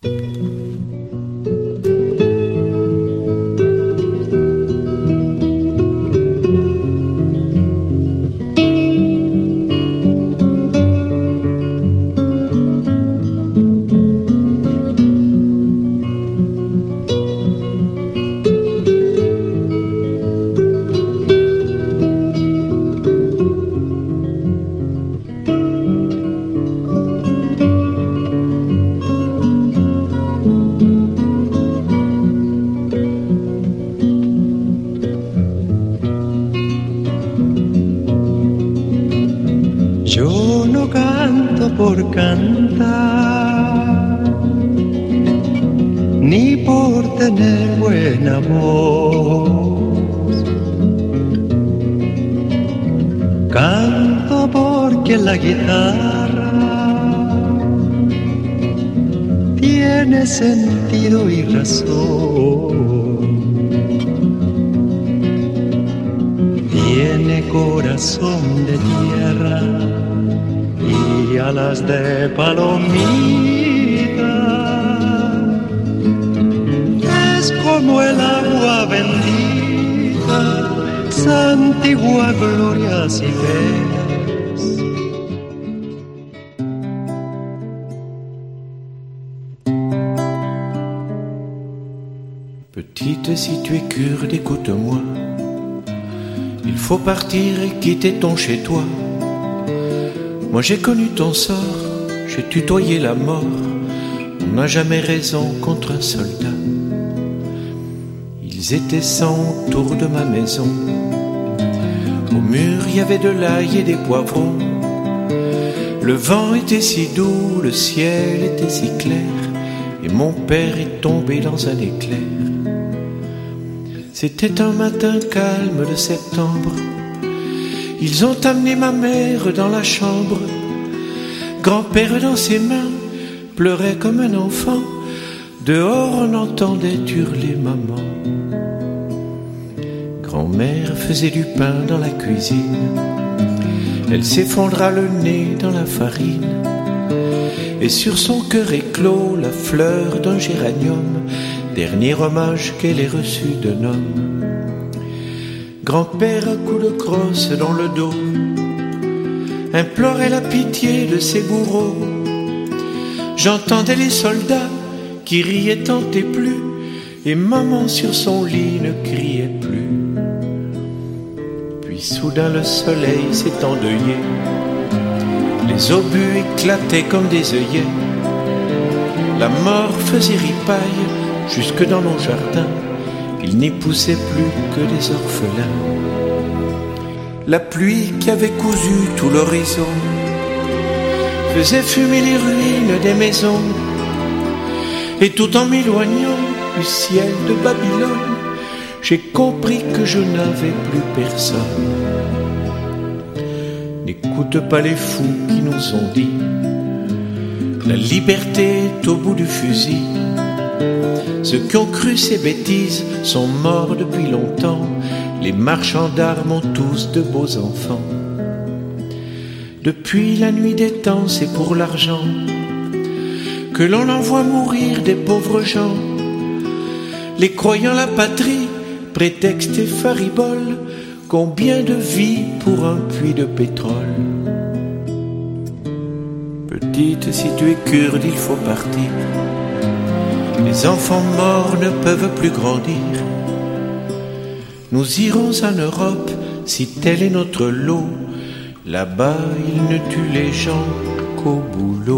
Yo no canto por cantar, ni por tener buena voz. Canto porque la guitarra tiene sentido y razón. Tiene corazón de tierra y alas de palomita. Es como el agua bendita, santigua glorias y penas. Petite, si tu es kurde, écoute-moi. Il faut partir et quitter ton chez-toi. Moi j'ai connu ton sort, j'ai tutoyé la mort. n'a jamais raison contre un soldat. Ils étaient cent autour de ma maison. Au mur, il y avait de l'ail et des poivrons. Le vent était si doux, le ciel était si clair, et mon père est tombé dans un éclair. C'était un matin calme de septembre. Ils ont amené ma mère dans la chambre. Grand-père dans ses mains pleurait comme un enfant. Dehors on entendait hurler maman. Grand-mère faisait du pain dans la cuisine. Elle s'effondra le nez dans la farine. Et sur son cœur éclos la fleur d'un géranium, dernier hommage qu'elle ait reçu d'un homme. Grand-père à coups de crosse dans le dos implorait la pitié de ses bourreaux. J'entendais les soldats qui riaient tant et plus, et maman sur son lit ne criait plus. Puis soudain le soleil s'est endeuillé, les obus éclataient comme des œillets. La mort faisait ripaille jusque dans nos jardins, il n'y poussait plus que des orphelins. La pluie qui avait cousu tout l'horizon faisait fumer les ruines des maisons. Et tout en m'éloignant du ciel de Babylone, j'ai compris que je n'avais plus personne. N'écoute pas les fous qui nous ont dit la liberté est au bout du fusil. Ceux qui ont cru ces bêtises sont morts depuis longtemps. Les marchands d'armes ont tous de beaux enfants. Depuis la nuit des temps, c'est pour l'argent que l'on envoie mourir des pauvres gens. Les croyants la patrie, prétexte et faribole. Combien de vies pour un puits de pétrole. Petite, si tu es kurde, il faut partir. Les enfants morts ne peuvent plus grandir. Nous irons en Europe si tel est notre lot. Là-bas, ils ne tuent les gens qu'au boulot.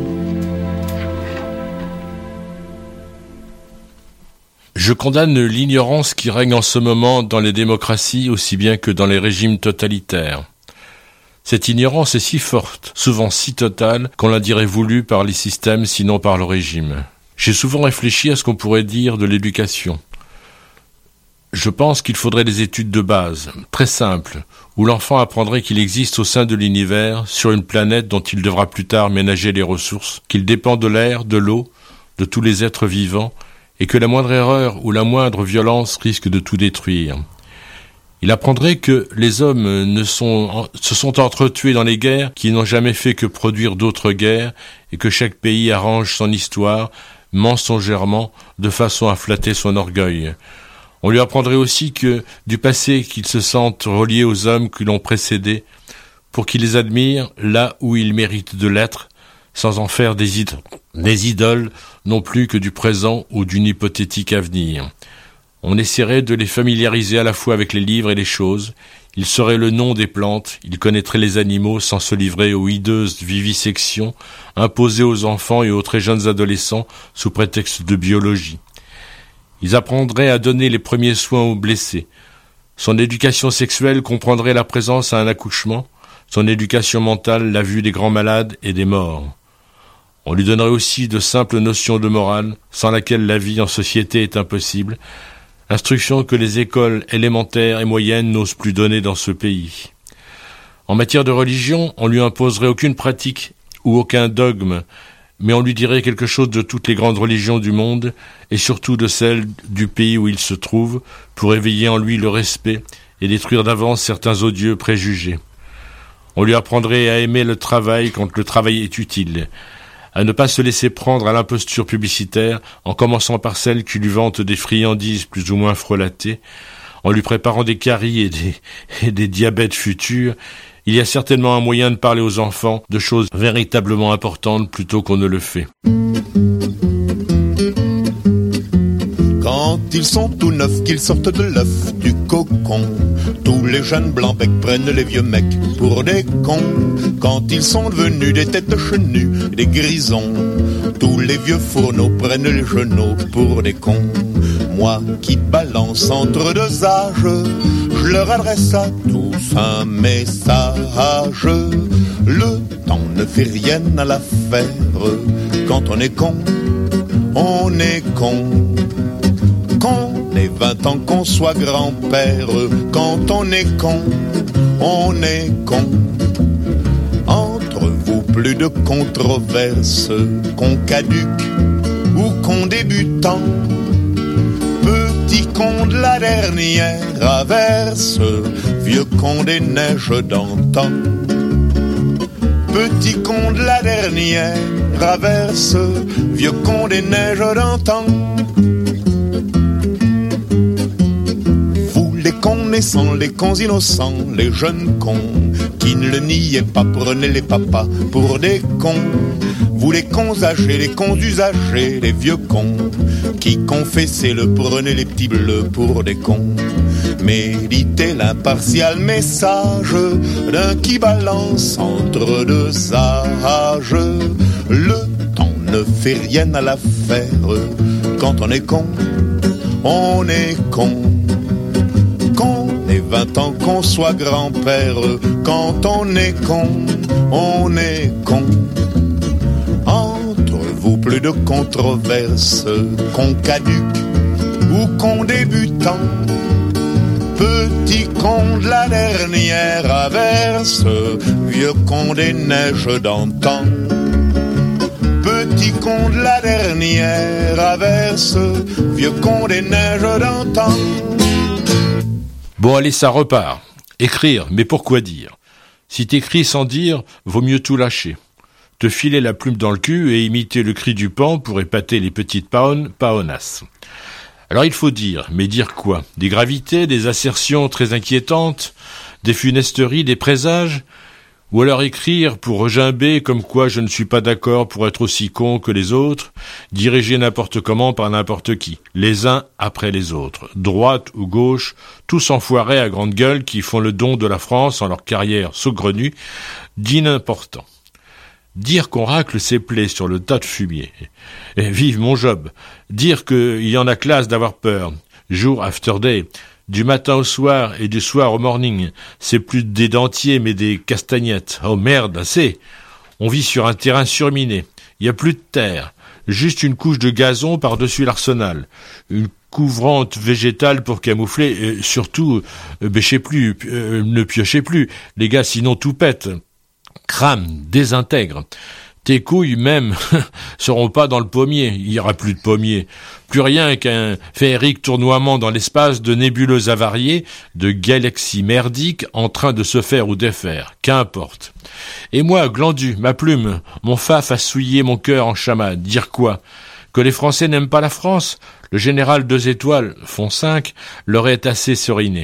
Je condamne l'ignorance qui règne en ce moment dans les démocraties aussi bien que dans les régimes totalitaires. Cette ignorance est si forte, souvent si totale, qu'on la dirait voulue par les systèmes, sinon par le régime. J'ai souvent réfléchi à ce qu'on pourrait dire de l'éducation. Je pense qu'il faudrait des études de base, très simples, où l'enfant apprendrait qu'il existe au sein de l'univers, sur une planète dont il devra plus tard ménager les ressources, qu'il dépend de l'air, de l'eau, de tous les êtres vivants, et que la moindre erreur ou la moindre violence risque de tout détruire. Il apprendrait que les hommes ne sont, se sont entretués dans les guerres qui n'ont jamais fait que produire d'autres guerres, et que chaque pays arrange son histoire, mensongèrement, de façon à flatter son orgueil. On lui apprendrait aussi que, du passé, qu'ils se sentent reliés aux hommes qui l'ont précédé, pour qu'ils les admirent là où ils méritent de l'être, sans en faire des, id- des idoles, non plus que du présent ou d'une hypothétique avenir. On essaierait de les familiariser à la fois avec les livres et les choses. Ils sauraient le nom des plantes, ils connaîtraient les animaux sans se livrer aux hideuses vivisections imposées aux enfants et aux très jeunes adolescents sous prétexte de biologie. Ils apprendraient à donner les premiers soins aux blessés. Son éducation sexuelle comprendrait la présence à un accouchement, son éducation mentale la vue des grands malades et des morts. On lui donnerait aussi de simples notions de morale, sans laquelle la vie en société est impossible, instruction que les écoles élémentaires et moyennes n'osent plus donner dans ce pays. En matière de religion, on lui imposerait aucune pratique ou aucun dogme, mais on lui dirait quelque chose de toutes les grandes religions du monde, et surtout de celles du pays où il se trouve, pour éveiller en lui le respect et détruire d'avance certains odieux préjugés. On lui apprendrait à aimer le travail quand le travail est utile, à ne pas se laisser prendre à l'imposture publicitaire, en commençant par celle qui lui vante des friandises plus ou moins frelatées, en lui préparant des caries et des, et des diabètes futurs. Il y a certainement un moyen de parler aux enfants de choses véritablement importantes plutôt qu'on ne le fait. Quand ils sont tout neufs, qu'ils sortent de l'œuf du cocon, Tous les jeunes blancs becs prennent les vieux mecs pour des cons quand ils sont devenus des têtes chenues, des grisons. Tous les vieux fourneaux prennent les genoux pour des cons. Moi qui balance entre deux âges, je leur adresse à tous un message. Le temps ne fait rien à l'affaire. Quand on est con, on est con. Qu'on ait vingt ans, qu'on soit grand-père. Quand on est con, on est con. Entre vous, plus de controverses. Qu'on caduque ou qu'on débutant. Petit con de la dernière averse. Vieux con des neiges d'antan. Petit con de la dernière averse. Vieux con des neiges d'antan. Les cons naissants, les cons innocents, les jeunes cons qui ne le niaient pas, prenaient les papas pour des cons. Vous les cons âgés, les cons usagés, les vieux cons qui confessaient le prenaient les petits bleus pour des cons. Méditez l'impartial message d'un qui balance entre deux âges. Le temps ne fait rien à l'affaire. Quand on est con, on est con. Vingt ans qu'on soit grand-père, quand on est con, on est con. Entre vous plus de controverses, qu'on caduque ou qu'on débutant. Petit con de la dernière averse, vieux con des neiges d'antan. Petit con de la dernière averse, vieux con des neiges d'antan. Bon, allez, ça repart. Écrire, mais pourquoi dire? Si t'écris sans dire, vaut mieux tout lâcher. Te filer la plume dans le cul et imiter le cri du paon pour épater les petites paonnes, paonasses. Alors il faut dire, mais dire quoi? Des gravités, des assertions très inquiétantes, des funesteries, des présages? Ou alors écrire pour regimber comme quoi je ne suis pas d'accord pour être aussi con que les autres, dirigé n'importe comment par n'importe qui, les uns après les autres, droite ou gauche, tous enfoirés à grande gueule qui font le don de la France en leur carrière saugrenue, d'inimportant. Dire qu'on racle ses plaies sur le tas de fumier, et vive mon job, dire qu'il y en a classe d'avoir peur, jour after day, du matin au soir et du soir au morning, c'est plus des dentiers mais des castagnettes. Oh merde, assez. On vit sur un terrain surminé. Il n'y a plus de terre. Juste une couche de gazon par-dessus l'arsenal. Une couvrante végétale pour camoufler. Et surtout, euh, bêchez plus, euh, ne piochez plus. Les gars, sinon tout pète. Crame, désintègre. Tes couilles même seront pas dans le pommier, il y aura plus de pommier. Plus rien qu'un féerique tournoiement dans l'espace de nébuleuses avariées, de galaxies merdiques en train de se faire ou défaire, qu'importe. Et moi, glandu, ma plume, mon faf a souillé mon cœur en chamade, dire quoi? Que les Français n'aiment pas la France? Le général deux étoiles, font cinq, leur est assez seriné.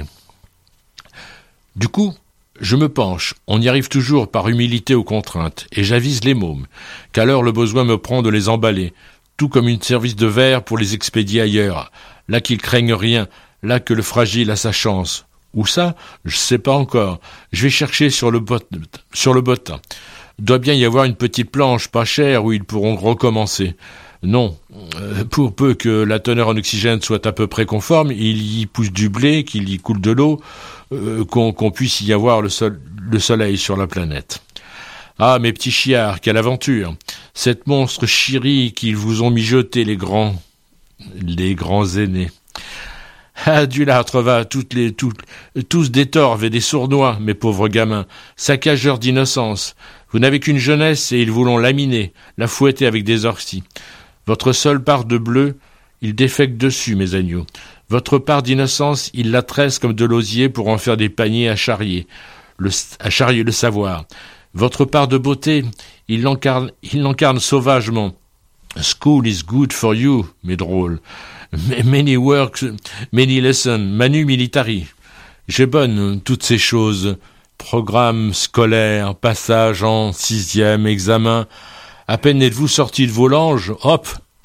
Du coup, je me penche, on y arrive toujours par humilité aux contraintes, et j'avise les mômes, qu'alors le besoin me prend de les emballer, tout comme une service de verre pour les expédier ailleurs, là qu'ils craignent rien, là que le fragile a sa chance. Où ça? Je sais pas encore, je vais chercher sur le bot, sur le bottin. Doit bien y avoir une petite planche pas chère où ils pourront recommencer. Non, euh, pour peu que la teneur en oxygène soit à peu près conforme, il y pousse du blé, qu'il y coule de l'eau, euh, qu'on, qu'on puisse y avoir le, sol, le soleil sur la planète. Ah, mes petits chiards, quelle aventure! Cette monstre chérie qu'ils vous ont mijoté, les grands, les grands aînés. Ah, du lâtre va, toutes les, toutes, tous des torves et des sournois, mes pauvres gamins, saccageurs d'innocence. Vous n'avez qu'une jeunesse et ils vous l'ont laminée, la fouetter avec des orties. Votre seule part de bleu, il défecte dessus, mes agneaux. Votre part d'innocence, il la tresse comme de l'osier pour en faire des paniers à charrier, le, à charrier le savoir. Votre part de beauté, il l'encarne, il l'encarne sauvagement. School is good for you, mes drôles. Many works, many lessons, manu militari. J'ai bonne toutes ces choses. Programme scolaire, passage en sixième, examen. À peine êtes-vous sortis de vos langes, hop,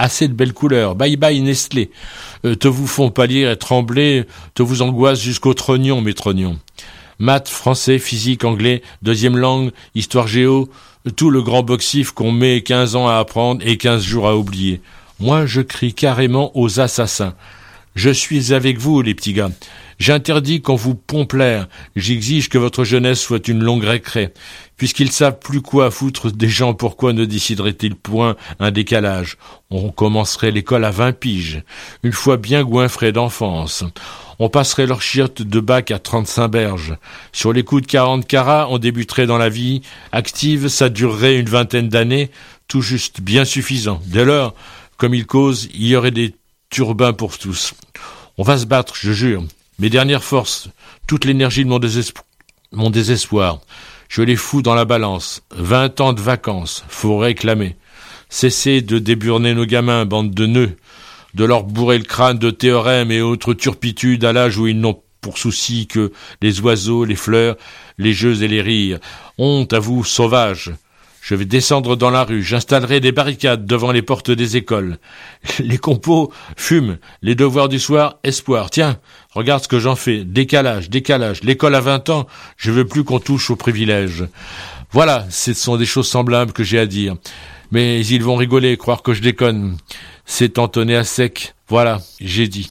Assez de belles couleurs. Bye bye Nestlé. Euh, te vous font pâlir et trembler, te vous angoisse jusqu'au trognon, mes trognons. Maths, français, physique, anglais, deuxième langue, histoire géo, tout le grand boxif qu'on met quinze ans à apprendre et quinze jours à oublier. Moi, je crie carrément aux assassins. Je suis avec vous, les petits gars. J'interdis qu'on vous pompe l'air. J'exige que votre jeunesse soit une longue récré. Puisqu'ils savent plus quoi foutre des gens, pourquoi ne décideraient-ils point un décalage? On commencerait l'école à vingt piges, une fois bien goinfrés d'enfance. On passerait leur chiotte de bac à trente-cinq berges. Sur les coups de quarante carats, on débuterait dans la vie active, ça durerait une vingtaine d'années, tout juste bien suffisant. Dès lors, comme ils causent, il y aurait des turbins pour tous. On va se battre, je jure. Mes dernières forces, toute l'énergie de mon, désespo- mon désespoir, je les fous dans la balance. Vingt ans de vacances, faut réclamer. Cessez de déburner nos gamins, bande de nœuds, de leur bourrer le crâne de théorèmes et autres turpitudes à l'âge où ils n'ont pour souci que les oiseaux, les fleurs, les jeux et les rires. Honte à vous, sauvages. Je vais descendre dans la rue, j'installerai des barricades devant les portes des écoles. Les compos fument, les devoirs du soir, espoir. Tiens, regarde ce que j'en fais. Décalage, décalage. L'école a vingt ans, je veux plus qu'on touche aux privilèges. Voilà, ce sont des choses semblables que j'ai à dire. Mais ils vont rigoler, croire que je déconne. C'est entonné à sec. Voilà, j'ai dit.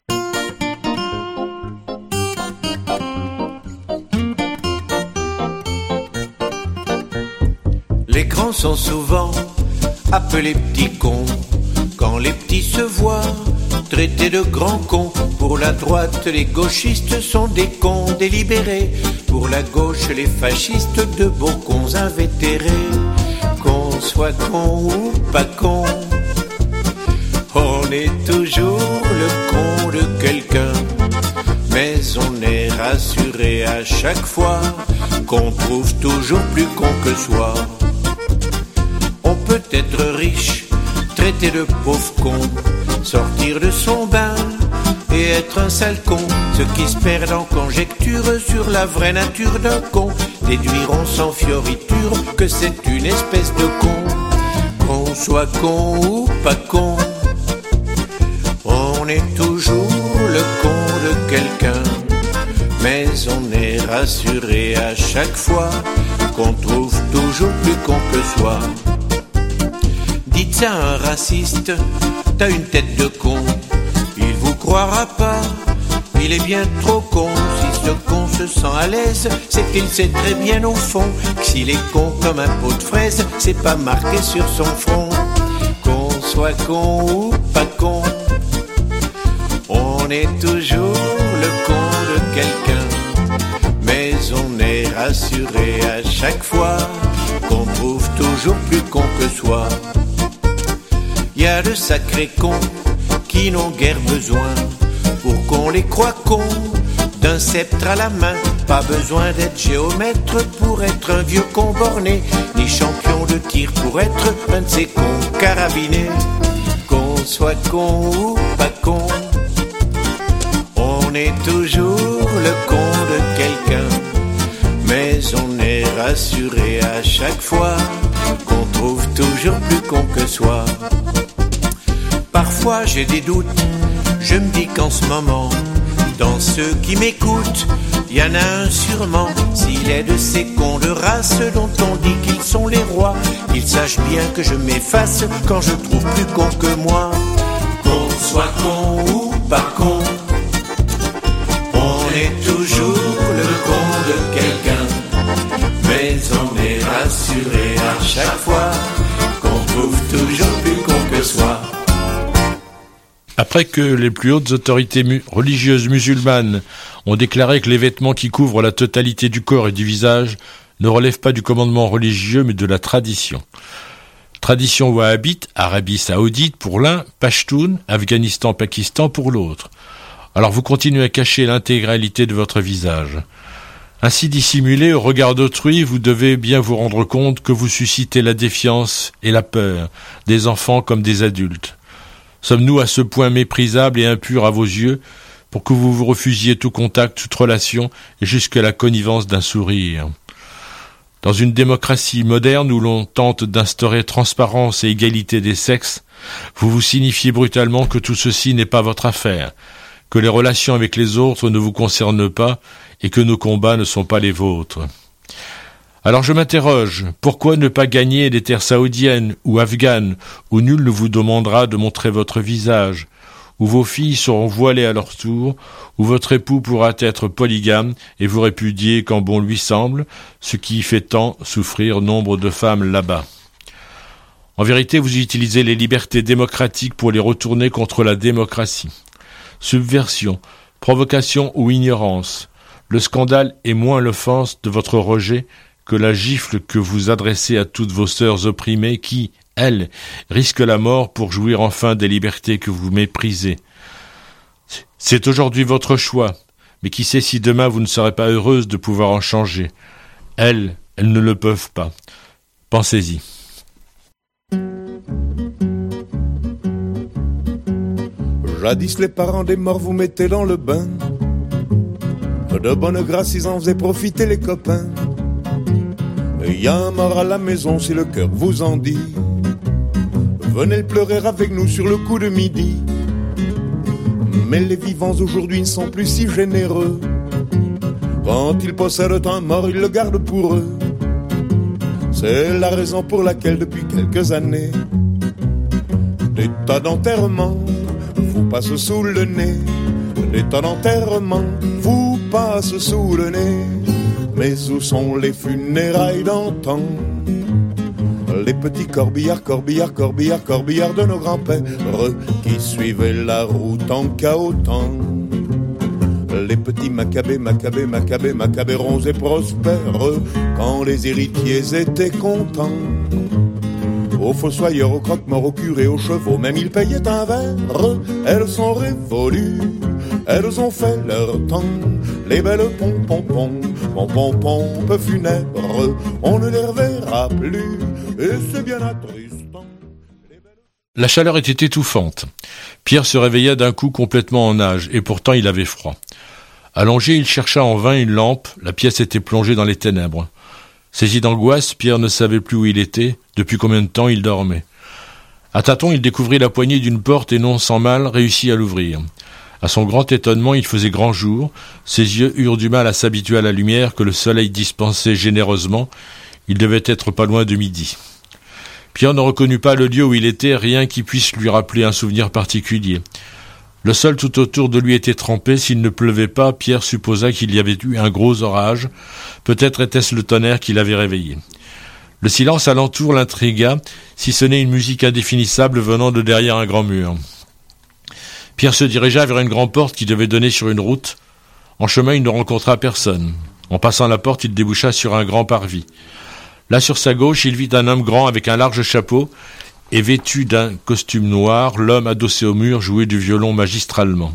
Les grands sont souvent appelés petits cons. Quand les petits se voient traités de grands cons. Pour la droite, les gauchistes sont des cons délibérés. Pour la gauche, les fascistes, de beaux cons invétérés. Qu'on soit con ou pas con, on est toujours le con de quelqu'un. Mais on est rassuré à chaque fois qu'on trouve toujours plus con que soi. On peut être riche, traité de pauvre con, sortir de son bain et être un sale con. Ceux qui se perdent en conjecture sur la vraie nature d'un con déduiront sans fioriture que c'est une espèce de con. Qu'on soit con ou pas con, on est toujours le con de quelqu'un. Mais on est rassuré à chaque fois qu'on trouve toujours plus con que soi. Dites ça à un raciste, t'as une tête de con. Il vous croira pas, il est bien trop con. Si ce con se sent à l'aise, c'est qu'il sait très bien au fond que s'il est con comme un pot de fraise, c'est pas marqué sur son front. Qu'on soit con ou pas con, on est toujours le con de quelqu'un. Mais on est rassuré à chaque fois qu'on trouve toujours plus con que soi. Y a de sacrés cons qui n'ont guère besoin, pour qu'on les croie cons, d'un sceptre à la main. Pas besoin d'être géomètre pour être un vieux con borné, ni champion de tir pour être un de ces cons carabinés. Qu'on soit con ou pas con, on est toujours le con de quelqu'un. Mais on est rassuré à chaque fois qu'on trouve toujours plus con que soi. Parfois j'ai des doutes, je me dis qu'en ce moment, dans ceux qui m'écoutent, il y en a un sûrement. S'il est de ces cons de race dont on dit qu'ils sont les rois, qu'il sache bien que je m'efface quand je trouve plus con que moi. Qu'on soit con ou pas con, on est toujours le con de quelqu'un. Mais on est rassuré à chaque fois qu'on trouve toujours plus con que soi. Après que les plus hautes autorités mu- religieuses musulmanes ont déclaré que les vêtements qui couvrent la totalité du corps et du visage ne relèvent pas du commandement religieux mais de la tradition. Tradition wahhabite, Arabie saoudite pour l'un, Pashtun, Afghanistan, Pakistan pour l'autre. Alors vous continuez à cacher l'intégralité de votre visage. Ainsi dissimulé au regard d'autrui, vous devez bien vous rendre compte que vous suscitez la défiance et la peur des enfants comme des adultes. Sommes-nous à ce point méprisables et impurs à vos yeux pour que vous vous refusiez tout contact, toute relation et jusqu'à la connivence d'un sourire? Dans une démocratie moderne où l'on tente d'instaurer transparence et égalité des sexes, vous vous signifiez brutalement que tout ceci n'est pas votre affaire, que les relations avec les autres ne vous concernent pas et que nos combats ne sont pas les vôtres. Alors je m'interroge, pourquoi ne pas gagner des terres saoudiennes ou afghanes où nul ne vous demandera de montrer votre visage, où vos filles seront voilées à leur tour, où votre époux pourra être polygame et vous répudier quand bon lui semble, ce qui fait tant souffrir nombre de femmes là-bas. En vérité, vous utilisez les libertés démocratiques pour les retourner contre la démocratie. Subversion, provocation ou ignorance, le scandale est moins l'offense de votre rejet que la gifle que vous adressez à toutes vos sœurs opprimées qui, elles, risquent la mort pour jouir enfin des libertés que vous méprisez. C'est aujourd'hui votre choix, mais qui sait si demain vous ne serez pas heureuse de pouvoir en changer. Elles, elles ne le peuvent pas. Pensez-y. Jadis les parents des morts vous mettaient dans le bain. De bonne grâce ils en faisaient profiter les copains. Y a un mort à la maison si le cœur vous en dit. Venez le pleurer avec nous sur le coup de midi. Mais les vivants aujourd'hui ne sont plus si généreux. Quand ils possèdent un mort, ils le gardent pour eux. C'est la raison pour laquelle depuis quelques années des tas d'enterrements vous passent sous le nez. Des tas d'enterrements vous passent sous le nez. Mais où sont les funérailles d'antan? Les petits corbillards, corbillards, corbillards, corbillards de nos grands-pères qui suivaient la route en cahotant. Les petits macabées, macabées, macabées, macabées ronds et prospères quand les héritiers étaient contents. Aux fossoyeurs, aux croque-morts, aux curés, aux chevaux, même ils payaient un verre. Elles sont révolues, elles ont fait leur temps. Les belles pom-pom-pom, pom-pom-pompes funèbres, on ne les reverra plus, et c'est bien attristant. La chaleur était étouffante. Pierre se réveilla d'un coup complètement en nage, et pourtant il avait froid. Allongé, il chercha en vain une lampe, la pièce était plongée dans les ténèbres. Saisi d'angoisse, Pierre ne savait plus où il était, depuis combien de temps il dormait. À tâtons, il découvrit la poignée d'une porte et non sans mal réussit à l'ouvrir. À son grand étonnement, il faisait grand jour, ses yeux eurent du mal à s'habituer à la lumière que le soleil dispensait généreusement, il devait être pas loin de midi. Pierre ne reconnut pas le lieu où il était, rien qui puisse lui rappeler un souvenir particulier. Le sol tout autour de lui était trempé, s'il ne pleuvait pas, Pierre supposa qu'il y avait eu un gros orage, peut-être était-ce le tonnerre qui l'avait réveillé. Le silence alentour l'intrigua, si ce n'est une musique indéfinissable venant de derrière un grand mur. Pierre se dirigea vers une grande porte qui devait donner sur une route. En chemin, il ne rencontra personne. En passant la porte, il déboucha sur un grand parvis. Là, sur sa gauche, il vit un homme grand avec un large chapeau et vêtu d'un costume noir, l'homme adossé au mur jouait du violon magistralement.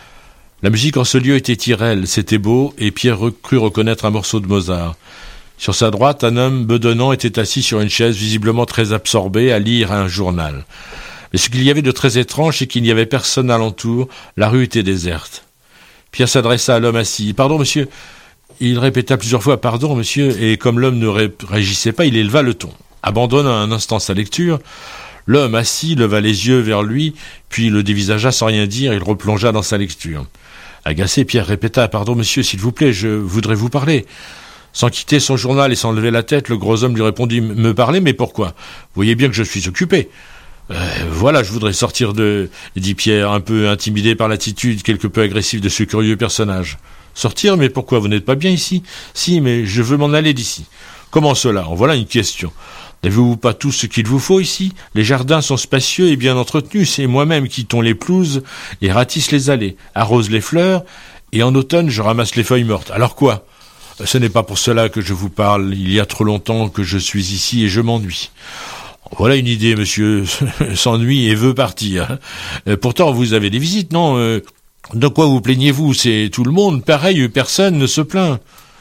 La musique en ce lieu était irelle, c'était beau, et Pierre crut reconnaître un morceau de Mozart. Sur sa droite, un homme bedonnant était assis sur une chaise, visiblement très absorbé, à lire un journal. Mais ce qu'il y avait de très étrange, c'est qu'il n'y avait personne alentour, la rue était déserte. Pierre s'adressa à l'homme assis. « Pardon, monsieur ?» Il répéta plusieurs fois « Pardon, monsieur ?» et comme l'homme ne ré- réagissait pas, il éleva le ton. Abandonnant un instant sa lecture, l'homme assis leva les yeux vers lui, puis le dévisagea sans rien dire, il replongea dans sa lecture. Agacé, Pierre répéta « Pardon, monsieur, s'il vous plaît, je voudrais vous parler. » Sans quitter son journal et sans lever la tête, le gros homme lui répondit « Me parler, mais pourquoi ? Vous voyez bien que je suis occupé. » Euh, voilà, je voudrais sortir de... dit Pierre, un peu intimidé par l'attitude quelque peu agressive de ce curieux personnage. Sortir, mais pourquoi? Vous n'êtes pas bien ici? Si, mais je veux m'en aller d'ici. Comment cela? En voilà une question. N'avez-vous pas tout ce qu'il vous faut ici? Les jardins sont spacieux et bien entretenus, c'est moi-même qui tond les pelouses et ratisse les allées, arrose les fleurs, et en automne je ramasse les feuilles mortes. Alors quoi? Ce n'est pas pour cela que je vous parle, il y a trop longtemps que je suis ici et je m'ennuie. Voilà une idée, monsieur s'ennuie et veut partir. Euh, pourtant, vous avez des visites, non euh, De quoi vous plaignez-vous? C'est tout le monde, pareil, personne ne se plaint.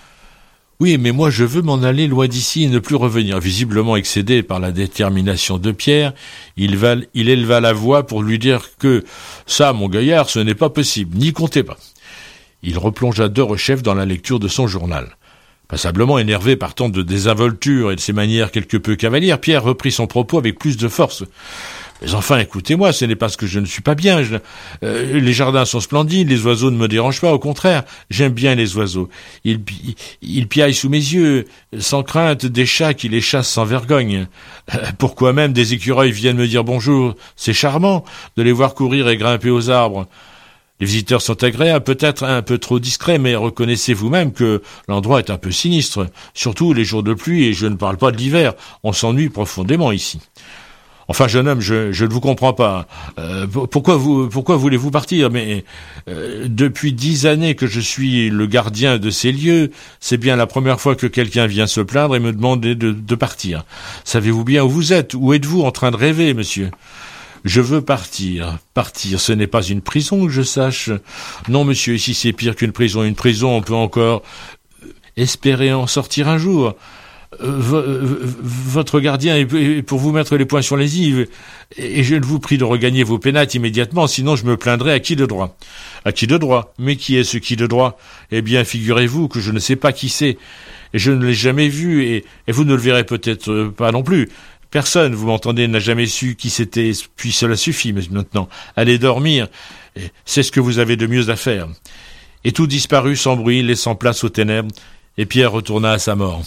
Oui, mais moi je veux m'en aller loin d'ici et ne plus revenir. Visiblement excédé par la détermination de Pierre, il, va, il éleva la voix pour lui dire que « Ça, mon gaillard, ce n'est pas possible, n'y comptez pas. » Il replongea d'heure chef dans la lecture de son journal. Passablement énervé par tant de désinvolture et de ses manières quelque peu cavalières, Pierre reprit son propos avec plus de force. Mais enfin, écoutez-moi, ce n'est pas ce que je ne suis pas bien. Je, euh, les jardins sont splendides, les oiseaux ne me dérangent pas, au contraire, j'aime bien les oiseaux. Ils, ils piaillent sous mes yeux, sans crainte des chats qui les chassent sans vergogne. Euh, pourquoi même des écureuils viennent me dire bonjour? C'est charmant de les voir courir et grimper aux arbres. Les visiteurs sont agréables, peut-être un peu trop discrets, mais reconnaissez vous-même que l'endroit est un peu sinistre, surtout les jours de pluie, et je ne parle pas de l'hiver, on s'ennuie profondément ici. Enfin, jeune homme, je, je ne vous comprends pas. Euh, pourquoi vous, pourquoi voulez-vous partir? Mais euh, depuis dix années que je suis le gardien de ces lieux, c'est bien la première fois que quelqu'un vient se plaindre et me demander de, de partir. Savez-vous bien où vous êtes? Où êtes-vous en train de rêver, monsieur? Je veux partir. Partir, ce n'est pas une prison, que je sache. Non, monsieur, ici c'est pire qu'une prison. Une prison, on peut encore espérer en sortir un jour. Votre gardien est pour vous mettre les poings sur les i, et je vous prie de regagner vos pénates immédiatement, sinon je me plaindrai à qui de droit. À qui de droit? Mais qui est ce qui de droit? Eh bien, figurez-vous que je ne sais pas qui c'est, et je ne l'ai jamais vu, et, et vous ne le verrez peut-être pas non plus. Personne, vous m'entendez, n'a jamais su qui c'était, puis cela suffit maintenant. Allez dormir, c'est ce que vous avez de mieux à faire. Et tout disparut sans bruit, laissant place aux ténèbres, et Pierre retourna à sa mort.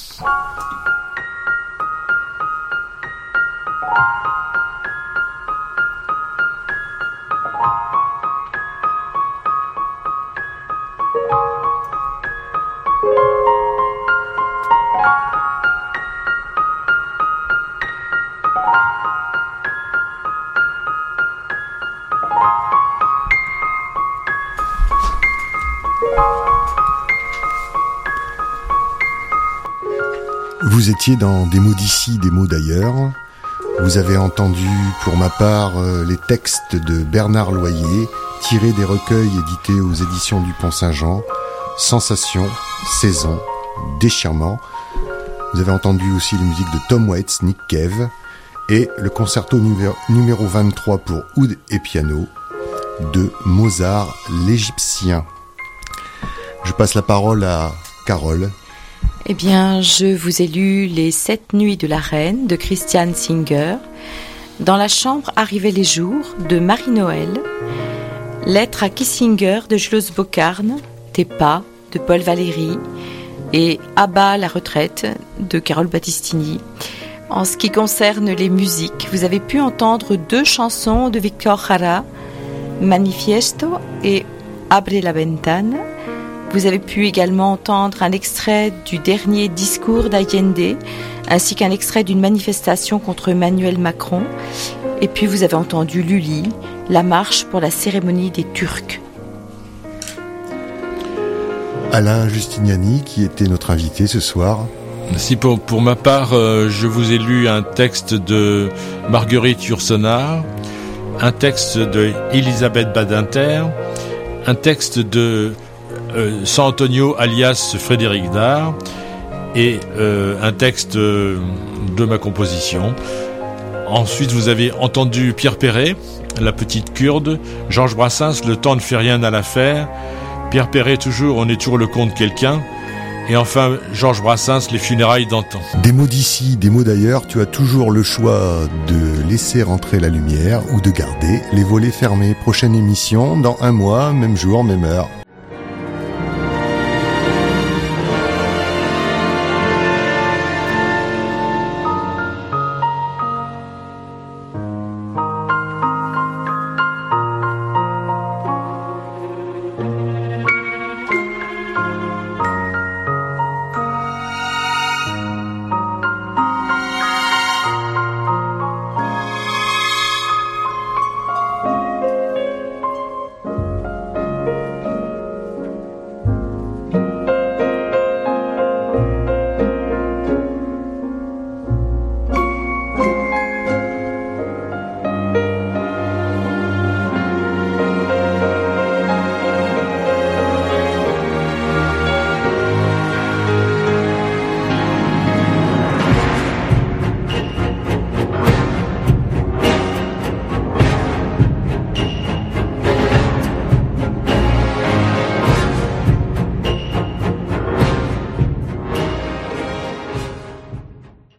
Vous étiez dans des mots d'ici, des mots d'ailleurs. Vous avez entendu, pour ma part, les textes de Bernard Loyer, tirés des recueils édités aux éditions du Pont-Saint-Jean, Sensation, Saison, Déchirement. Vous avez entendu aussi les musiques de Tom Waits, Nick Cave, et le concerto numéro, numéro vingt-trois pour oud et piano de Mozart, l'Égyptien. Je passe la parole à Carole. Eh bien, je vous ai lu Les Sept Nuits de la Reine de Christian Singer, Dans la chambre arrivaient les jours de Marie-Noël, Lettre à Kissinger de Jules Bocarne, Tes pas de Paul Valéry et À bas la retraite de Carole Battistini. En ce qui concerne les musiques, vous avez pu entendre deux chansons de Victor Jara, Manifiesto et Abre la ventana. Vous avez pu également entendre un extrait du dernier discours d'Allende, ainsi qu'un extrait d'une manifestation contre Emmanuel Macron. Et puis vous avez entendu Lully, la marche pour la cérémonie des Turcs. Alain Justiniani, qui était notre invité ce soir. Si pour, pour ma part, euh, je vous ai lu un texte de Marguerite Yourcenar, un texte de Elisabeth Badinter, un texte de Euh, San Antonio alias Frédéric Dard et euh, un texte euh, de ma composition. Ensuite vous avez entendu Pierre Perret, La petite Kurde, Georges Brassens, Le temps ne fait rien à l'affaire, Pierre Perret toujours, On est toujours le compte de quelqu'un, et enfin Georges Brassens, Les funérailles d'antan. Des mots d'ici, des mots d'ailleurs, tu as toujours le choix de laisser rentrer la lumière ou de garder les volets fermés. Prochaine émission dans un mois, même jour, même heure.